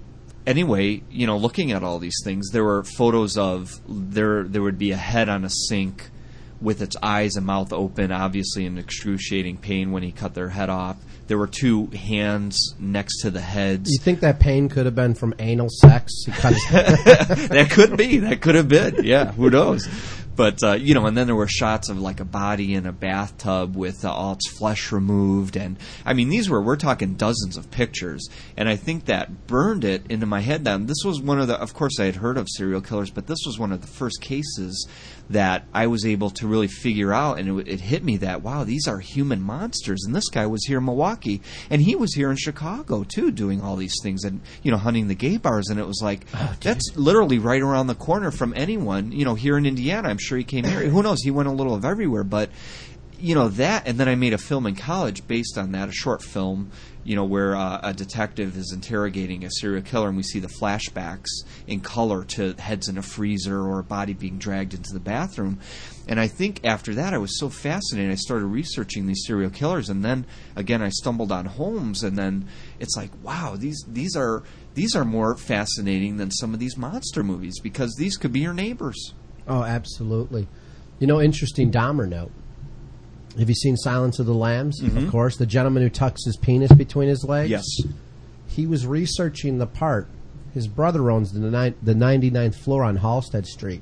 anyway, you know, looking at all these things, there were photos of there. There would be a head on a sink with its eyes and mouth open, obviously in excruciating pain when he cut their head off. There were two hands next to the heads. You think that pain could have been from anal sex? He cut his head. That could be. That could have been. Yeah, who knows? But, uh, you know, and then there were shots of like a body in a bathtub with uh, all its flesh removed. And, I mean, these were, we're talking dozens of pictures. And I think that burned it into my head. Now, this was one of the, of course I had heard of serial killers, but this was one of the first cases that I was able to really figure out. And it, it hit me that, wow, these are human monsters. And this guy was here in Milwaukee. And he was here in Chicago, too, doing all these things and, you know, hunting the gay bars. And it was like, oh, that's literally right around the corner from anyone, you know, here in Indiana. I'm sure he came here. Who knows? He went a little of everywhere, but you know that. And then I made a film in college based on that, a short film, you know, where uh, a detective is interrogating a serial killer, and we see the flashbacks in color to heads in a freezer or a body being dragged into the bathroom. And I think after that, I was so fascinated. I started researching these serial killers, and then again, I stumbled on Holmes, and then it's like, wow, these these are these are more fascinating than some of these monster movies because these could be your neighbors. Oh, absolutely. You know, interesting Dahmer note. Have you seen Silence of the Lambs? Mm-hmm. Of course. The gentleman who tucks his penis between his legs? Yes. He was researching the part. His brother owns the, ni- the ninety-ninth floor on Halstead Street.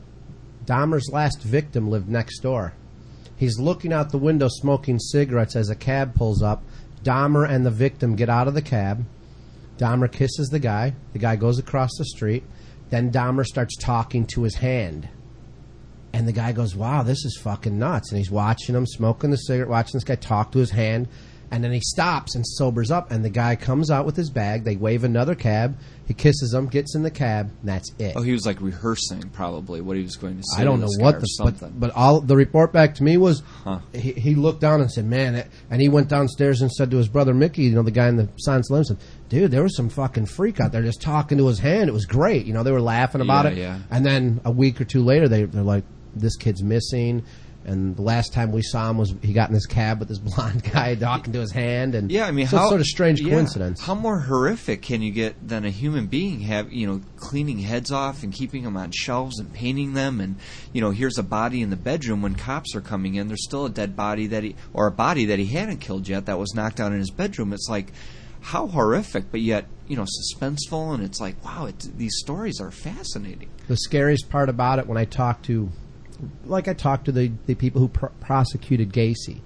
Dahmer's last victim lived next door. He's looking out the window smoking cigarettes as a cab pulls up. Dahmer and the victim get out of the cab. Dahmer kisses the guy. The guy goes across the street. Then Dahmer starts talking to his hand. And the guy goes, wow, this is fucking nuts. And he's watching him, smoking the cigarette, watching this guy talk to his hand. And then he stops and sobers up. And the guy comes out with his bag. They wave another cab. He kisses him, gets in the cab, and that's it. Oh, he was like rehearsing probably what he was going to say. I don't to know this what guy the or something. but, but all the report back to me was Huh. he, he looked down and said, man, it, and he went downstairs and said to his brother Mickey, you know, the guy in the Silence of the Lambs, said, dude, there was some fucking freak out there just talking to his hand. It was great. You know, they were laughing about Yeah, it. yeah. And then a week or two later, they, they're like, this kid's missing. And the last time we saw him was he got in his cab with this blonde guy talking to his hand. And Yeah, I mean, so how it's sort of strange yeah, coincidence. How more horrific can you get than a human being have you know cleaning heads off and keeping them on shelves and painting them, and you know here's a body in the bedroom when cops are coming in. There's still a dead body that he or a body that he hadn't killed yet that was knocked out in his bedroom. It's like how horrific, but yet you know suspenseful, and it's like wow, it, these stories are fascinating. The scariest part about it when I talk to, like I talked to the, the people who pr- prosecuted Gacy.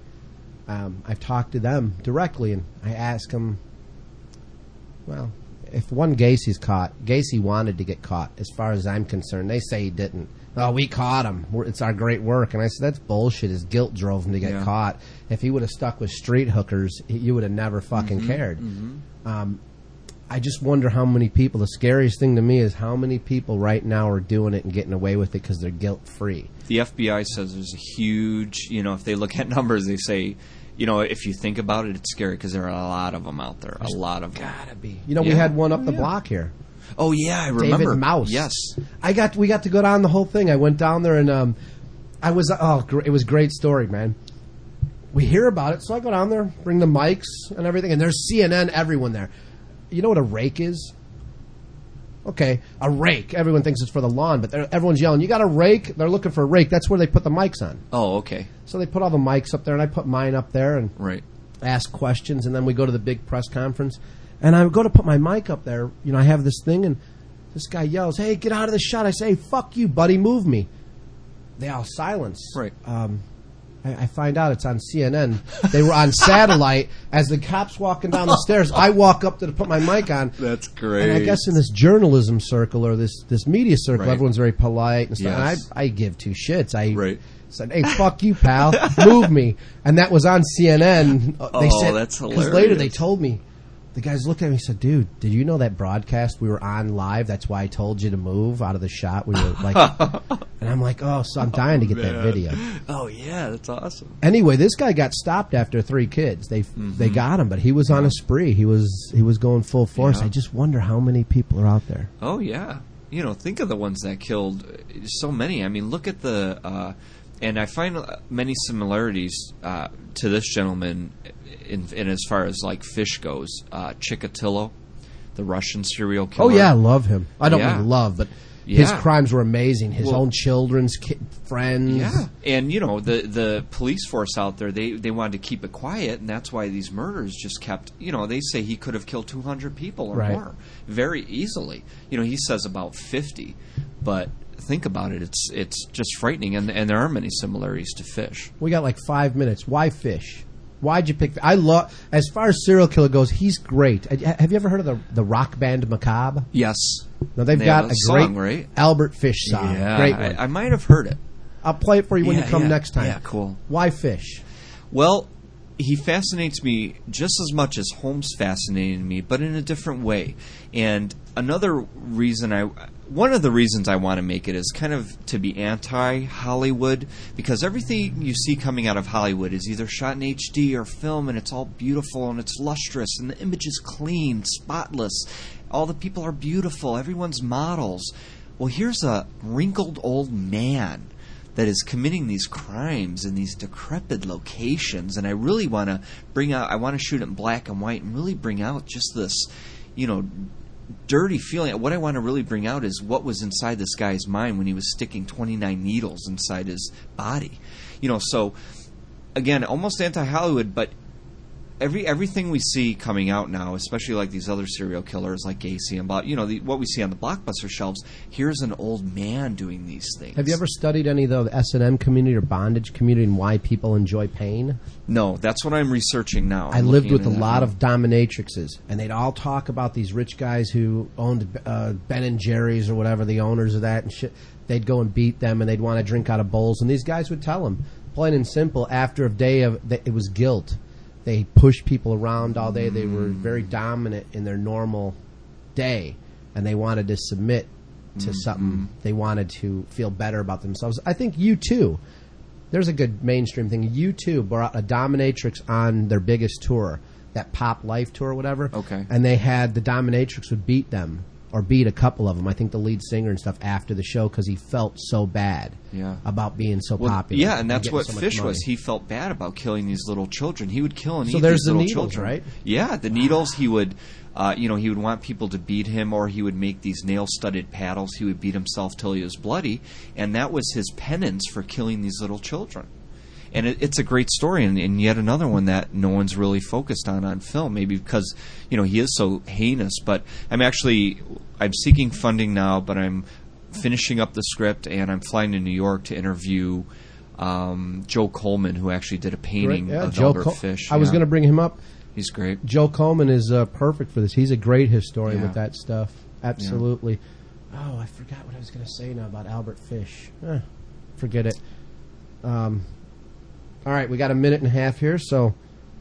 Um, I've talked to them directly, and I ask them, well, if one Gacy's caught, Gacy wanted to get caught, as far as I'm concerned. They say he didn't. Oh, we caught him. We're, it's our great work. And I said, that's bullshit. His guilt drove him to get Yeah. caught. If he would have stuck with street hookers, he, you would have never fucking Mm-hmm, cared. mm-hmm. Um, I just wonder how many people, the scariest thing to me is how many people right now are doing it and getting away with it because they're guilt-free. The F B I says there's a huge, you know, if they look at numbers, they say, you know, if you think about it, it's scary because there are a lot of them out there. A lot of them. Gotta be. You know, we Yeah. had one up Oh, the yeah. block here. Oh, yeah, I remember. David Mouse. Yes. I got. We got to go down the whole thing. I went down there and um, I was. Oh, gr- it was a great story, man. We hear about it, so I go down there, bring the mics and everything, and there's C N N, everyone there. You know what a rake is? Okay, a rake. Everyone thinks it's for the lawn, but they're- everyone's yelling, you got a rake? They're looking for a rake. That's where they put the mics on. Oh, okay. So they put all the mics up there, and I put mine up there and Right. ask questions, and then we go to the big press conference. And I go to put my mic up there. You know, I have this thing, and this guy yells, hey, get out of the shot. I say, fuck you, buddy, move me. They all silence. Right. Um, I, I find out it's on C N N. They were on satellite. As the cop's walking down the stairs, I walk up to put my mic on. That's great. And I guess in this journalism circle or this, this media circle, Right. everyone's very polite and stuff. Yes. And I, I give two shits. I Right. said, hey, fuck you, pal. Move me. And that was on C N N. Uh, They Oh, said, that's Because later hilarious. they told me, the guys looked at me and said, dude, did you know that broadcast we were on live? That's why I told you to move out of the shot. We were like, and I'm like, oh, so I'm dying to get that man. video. Oh, yeah, that's awesome. Anyway, this guy got stopped after three kids. They they got him, but he was on a spree. He was he was going full force. Yeah. I just wonder how many people are out there. Oh, yeah. You know, think of the ones that killed uh, so many. I mean, look at the, uh, and I find uh, many similarities uh, to this gentleman in, in as far as like fish goes. Uh, Chikatilo, the Russian serial Oh killer. yeah, I love him. I don't Yeah. really love, but his Yeah. crimes were amazing. His Well- own children's ki- friends. Yeah, and you know the the police force out there, they they wanted to keep it quiet, and that's why these murders just kept. You know, they say he could have killed two hundred people or Right. more very easily. You know, he says about fifty, but think about it, it's it's just frightening, and and there are many similarities to Fish. We got like five minutes. Why Fish? Why'd you pick? I love. As far as serial killer goes, he's great. Uh, Have you ever heard of the the rock band Macabre? Yes, No, they've They got have a, a song, great right? Albert Fish song. yeah, Great one. I, I might have heard it. I'll play it for you when Yeah, you come yeah. next time. Yeah, cool. Why Fish? Well, he fascinates me just as much as Holmes fascinated me, but in a different way. And another reason I, one of the reasons I want to make it is kind of to be anti-Hollywood, because everything you see coming out of Hollywood is either shot in H D or film, and it's all beautiful and it's lustrous, and the image is clean, spotless. All the people are beautiful. Everyone's models. Well, here's a wrinkled old man that is committing these crimes in these decrepit locations, and I really want to bring out, I want to shoot it in black and white and really bring out just this, you know, dirty feeling. What I want to really bring out is what was inside this guy's mind when he was sticking twenty-nine needles inside his body. You know, so, again, almost anti-Hollywood, but Every everything we see coming out now, especially like these other serial killers like Gacy and Bob, you know, the, what we see on the Blockbuster shelves, here's an old man doing these things. Have you ever studied any of the S and M community or bondage community and why people enjoy pain? No, that's what I'm researching now. I I'm lived looking with a into that lot now. of dominatrixes, and they'd all talk about these rich guys who owned uh, Ben and Jerry's or whatever, the owners of that and shit. They'd go and beat them, and they'd want to drink out of bowls, and these guys would tell them, plain and simple, after a day of, it was guilt. They pushed people around all day. They were very dominant in their normal day, and they wanted to submit to Mm-hmm. something. They wanted to feel better about themselves. I think U two, there's a good mainstream thing. U two brought a dominatrix on their biggest tour, that Pop Life tour or whatever. Okay. And they had the dominatrix would beat them, or beat a couple of them. I think the lead singer and stuff after the show because he felt so bad Yeah. about being so Well, popular. yeah, and that's getting what so much Fish money. was. He felt bad about killing these little children. He would kill and So eat there's these the little needles, children. right? Yeah, the needles. He would, uh, you know, he would want people to beat him, or he would make these nail-studded paddles. He would beat himself till he was bloody, and that was his penance for killing these little children. And it, it's a great story, and, and yet another one that no one's really focused on on film, maybe because, you know, he is so heinous. But I'm actually, I'm seeking funding now, but I'm finishing up the script, and I'm flying to New York to interview um, Joe Coleman, who actually did a painting Great. Yeah, of Joe Albert Col- Fish. I was Yeah. going to bring him up. He's great. Joe Coleman is uh, perfect for this. He's a great historian Yeah. with that stuff. Absolutely. Oh, I forgot what I was going to say now about Albert Fish. Eh, forget it. Um, all right, we got a minute and a half here, so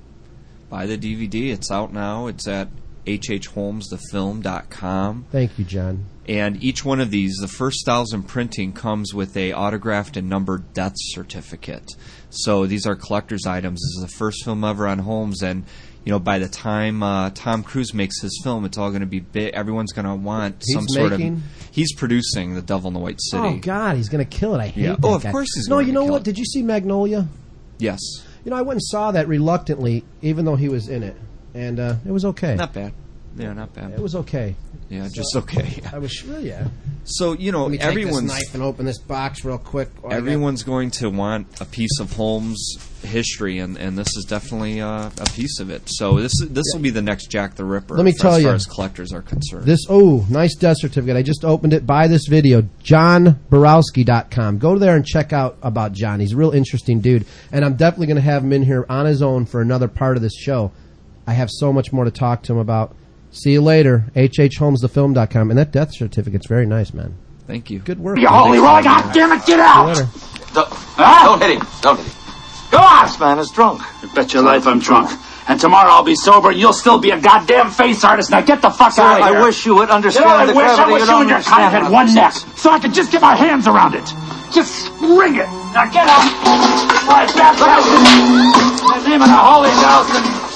Buy the D V D. It's out now. It's at h h holmes the film dot com. thank you, John. And each one of these, the first thousand printing comes with a autographed and numbered death certificate. So these are collector's items. This is the first film ever on Holmes, and you know, by the time uh, Tom Cruise makes his film, it's all going to be big. Everyone's going to want He's some sort making? of. He's producing The Devil in the White City. Oh, God, he's going to kill it. I hate Yeah. that Oh, of guy. course he's No, going you to know kill what? it. Did you see Magnolia? Yes, You know, I went and saw that reluctantly, even though he was in it, and uh, it was okay. not bad. Yeah, not bad. It was okay. Yeah, just okay. I was sure, yeah. So you know, Let me take this everyone's knife and open this box real quick. while I got- everyone's going to want a piece of Holmes' history, and, and this is definitely uh, a piece of it. So this this will be the next Jack the Ripper. Let me as tell far you, as collectors are concerned. This, oh, nice death certificate. I just opened it. Buy this video. john borowski dot com. Go there and check out about John. He's a real interesting dude. And I'm definitely going to have him in here on his own for another part of this show. I have so much more to talk to him about. See you later. h h holmes the film dot com. And that death certificate's very nice, man. Thank you. Good work. You holy roller, God damn it, get See you out! later. Don't, don't hit him, don't hit him. Go on! This man is drunk. You bet your life I'm drunk. And tomorrow I'll be sober and you'll still be a goddamn face artist. Now get the fuck Sir, out of here. I wish you would You understand know, I the wish, I gravity. wish you you don't and your kind understand. had one neck so I could just get my hands around it. Just spring it. Now get out. Right back out. In the name of the Holy Ghost.